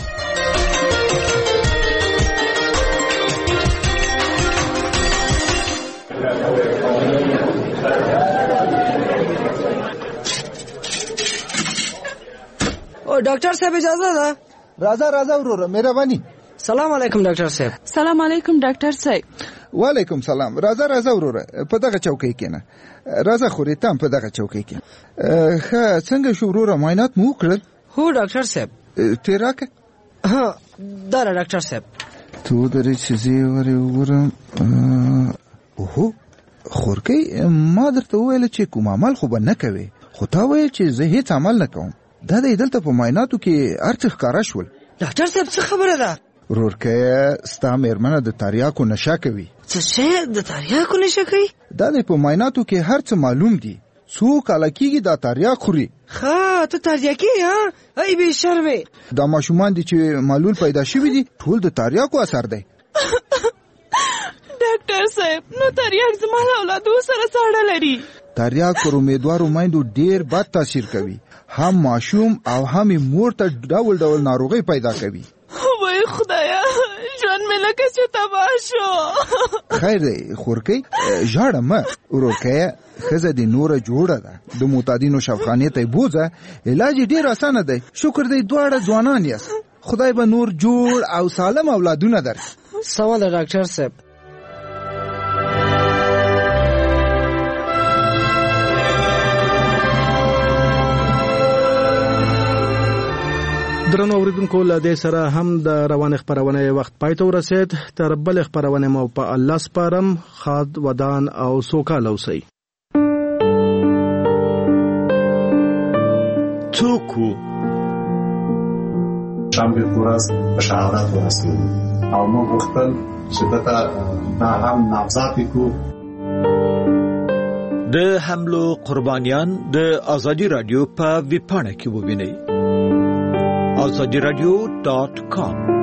او ډاکټر صاحب اجازه ده؟ راځه وروره مهرباني. سلام علیکم ډاکټر صاحب. سلام علیکم ډاکټر صاحب. وعلیکم سلام. راځه وروره په دغه چوکۍ کېنه. راځه خورې تام په دغه چوکۍ کېنه. ښه څنګه شو وروره معاینات مو وکړل؟ هو ډاکټر صاحب. ته راکه؟ ها دا ډاکټر صاحب. تو درې چې زه وګورم. اوهو خورکۍ ما درته وویل چې کوم عمل خو به نه کوې خو تا ویل چې زه هیڅ عمل نه کوم. دا د دلته په معایناتو کې هر څه ښکاره شول. ډاکټر صاحب څه خبره ده؟ ورورکه ستا میرمنه د تریاکو نشه کوي. څه شی د تریاکو نشه کوي؟ دا د په معایناتو کې هر څه معلوم دي. څو کاله کېږي دا تریاک خوري. ښه ته تریاکي ها؟ ای بې شرمې. دا ماشومان دي چې معلول پیدا شوي دي ټول د تریاکو اثر دی. ډاکټر صاحب نو تریاک زما له اولادو سره څه اړه لري؟ تریاک پر امیدوارو میندو ډیر بد تاثیر کوي، هم ماشوم او هم مور ته ډول ډول ناروغي پیدا کوي. وای خدایا ژوند مې لکه چې تباه شو. خیر دی خورکۍ ژاړه مه ورورکیه، ښځه دې نوره جوړه ده، د معتادینو شفاخانې ته یې بوځه، علاج یې ډېر اسانه دی. شکر دی دواړه ځوانان یاست، خدای به نور جوړ او سالم اولادونه درکړي. سمه ده ډاکټر صاحب. درنو اوریدونکو له دې سره هم د روان خبرونه وخت پای ته ورسید. تر بل خبرونه مو په الله سپارم. خاد ودان او سوکاله اوسئ. توکو شنبه ورځ په شهادت ورسېد او موږ وختل چې دا هم نامزد کو. د حملو قربانیان د ازادي رادیو په ویبپاڼه کې ووینئ. azadiradio.com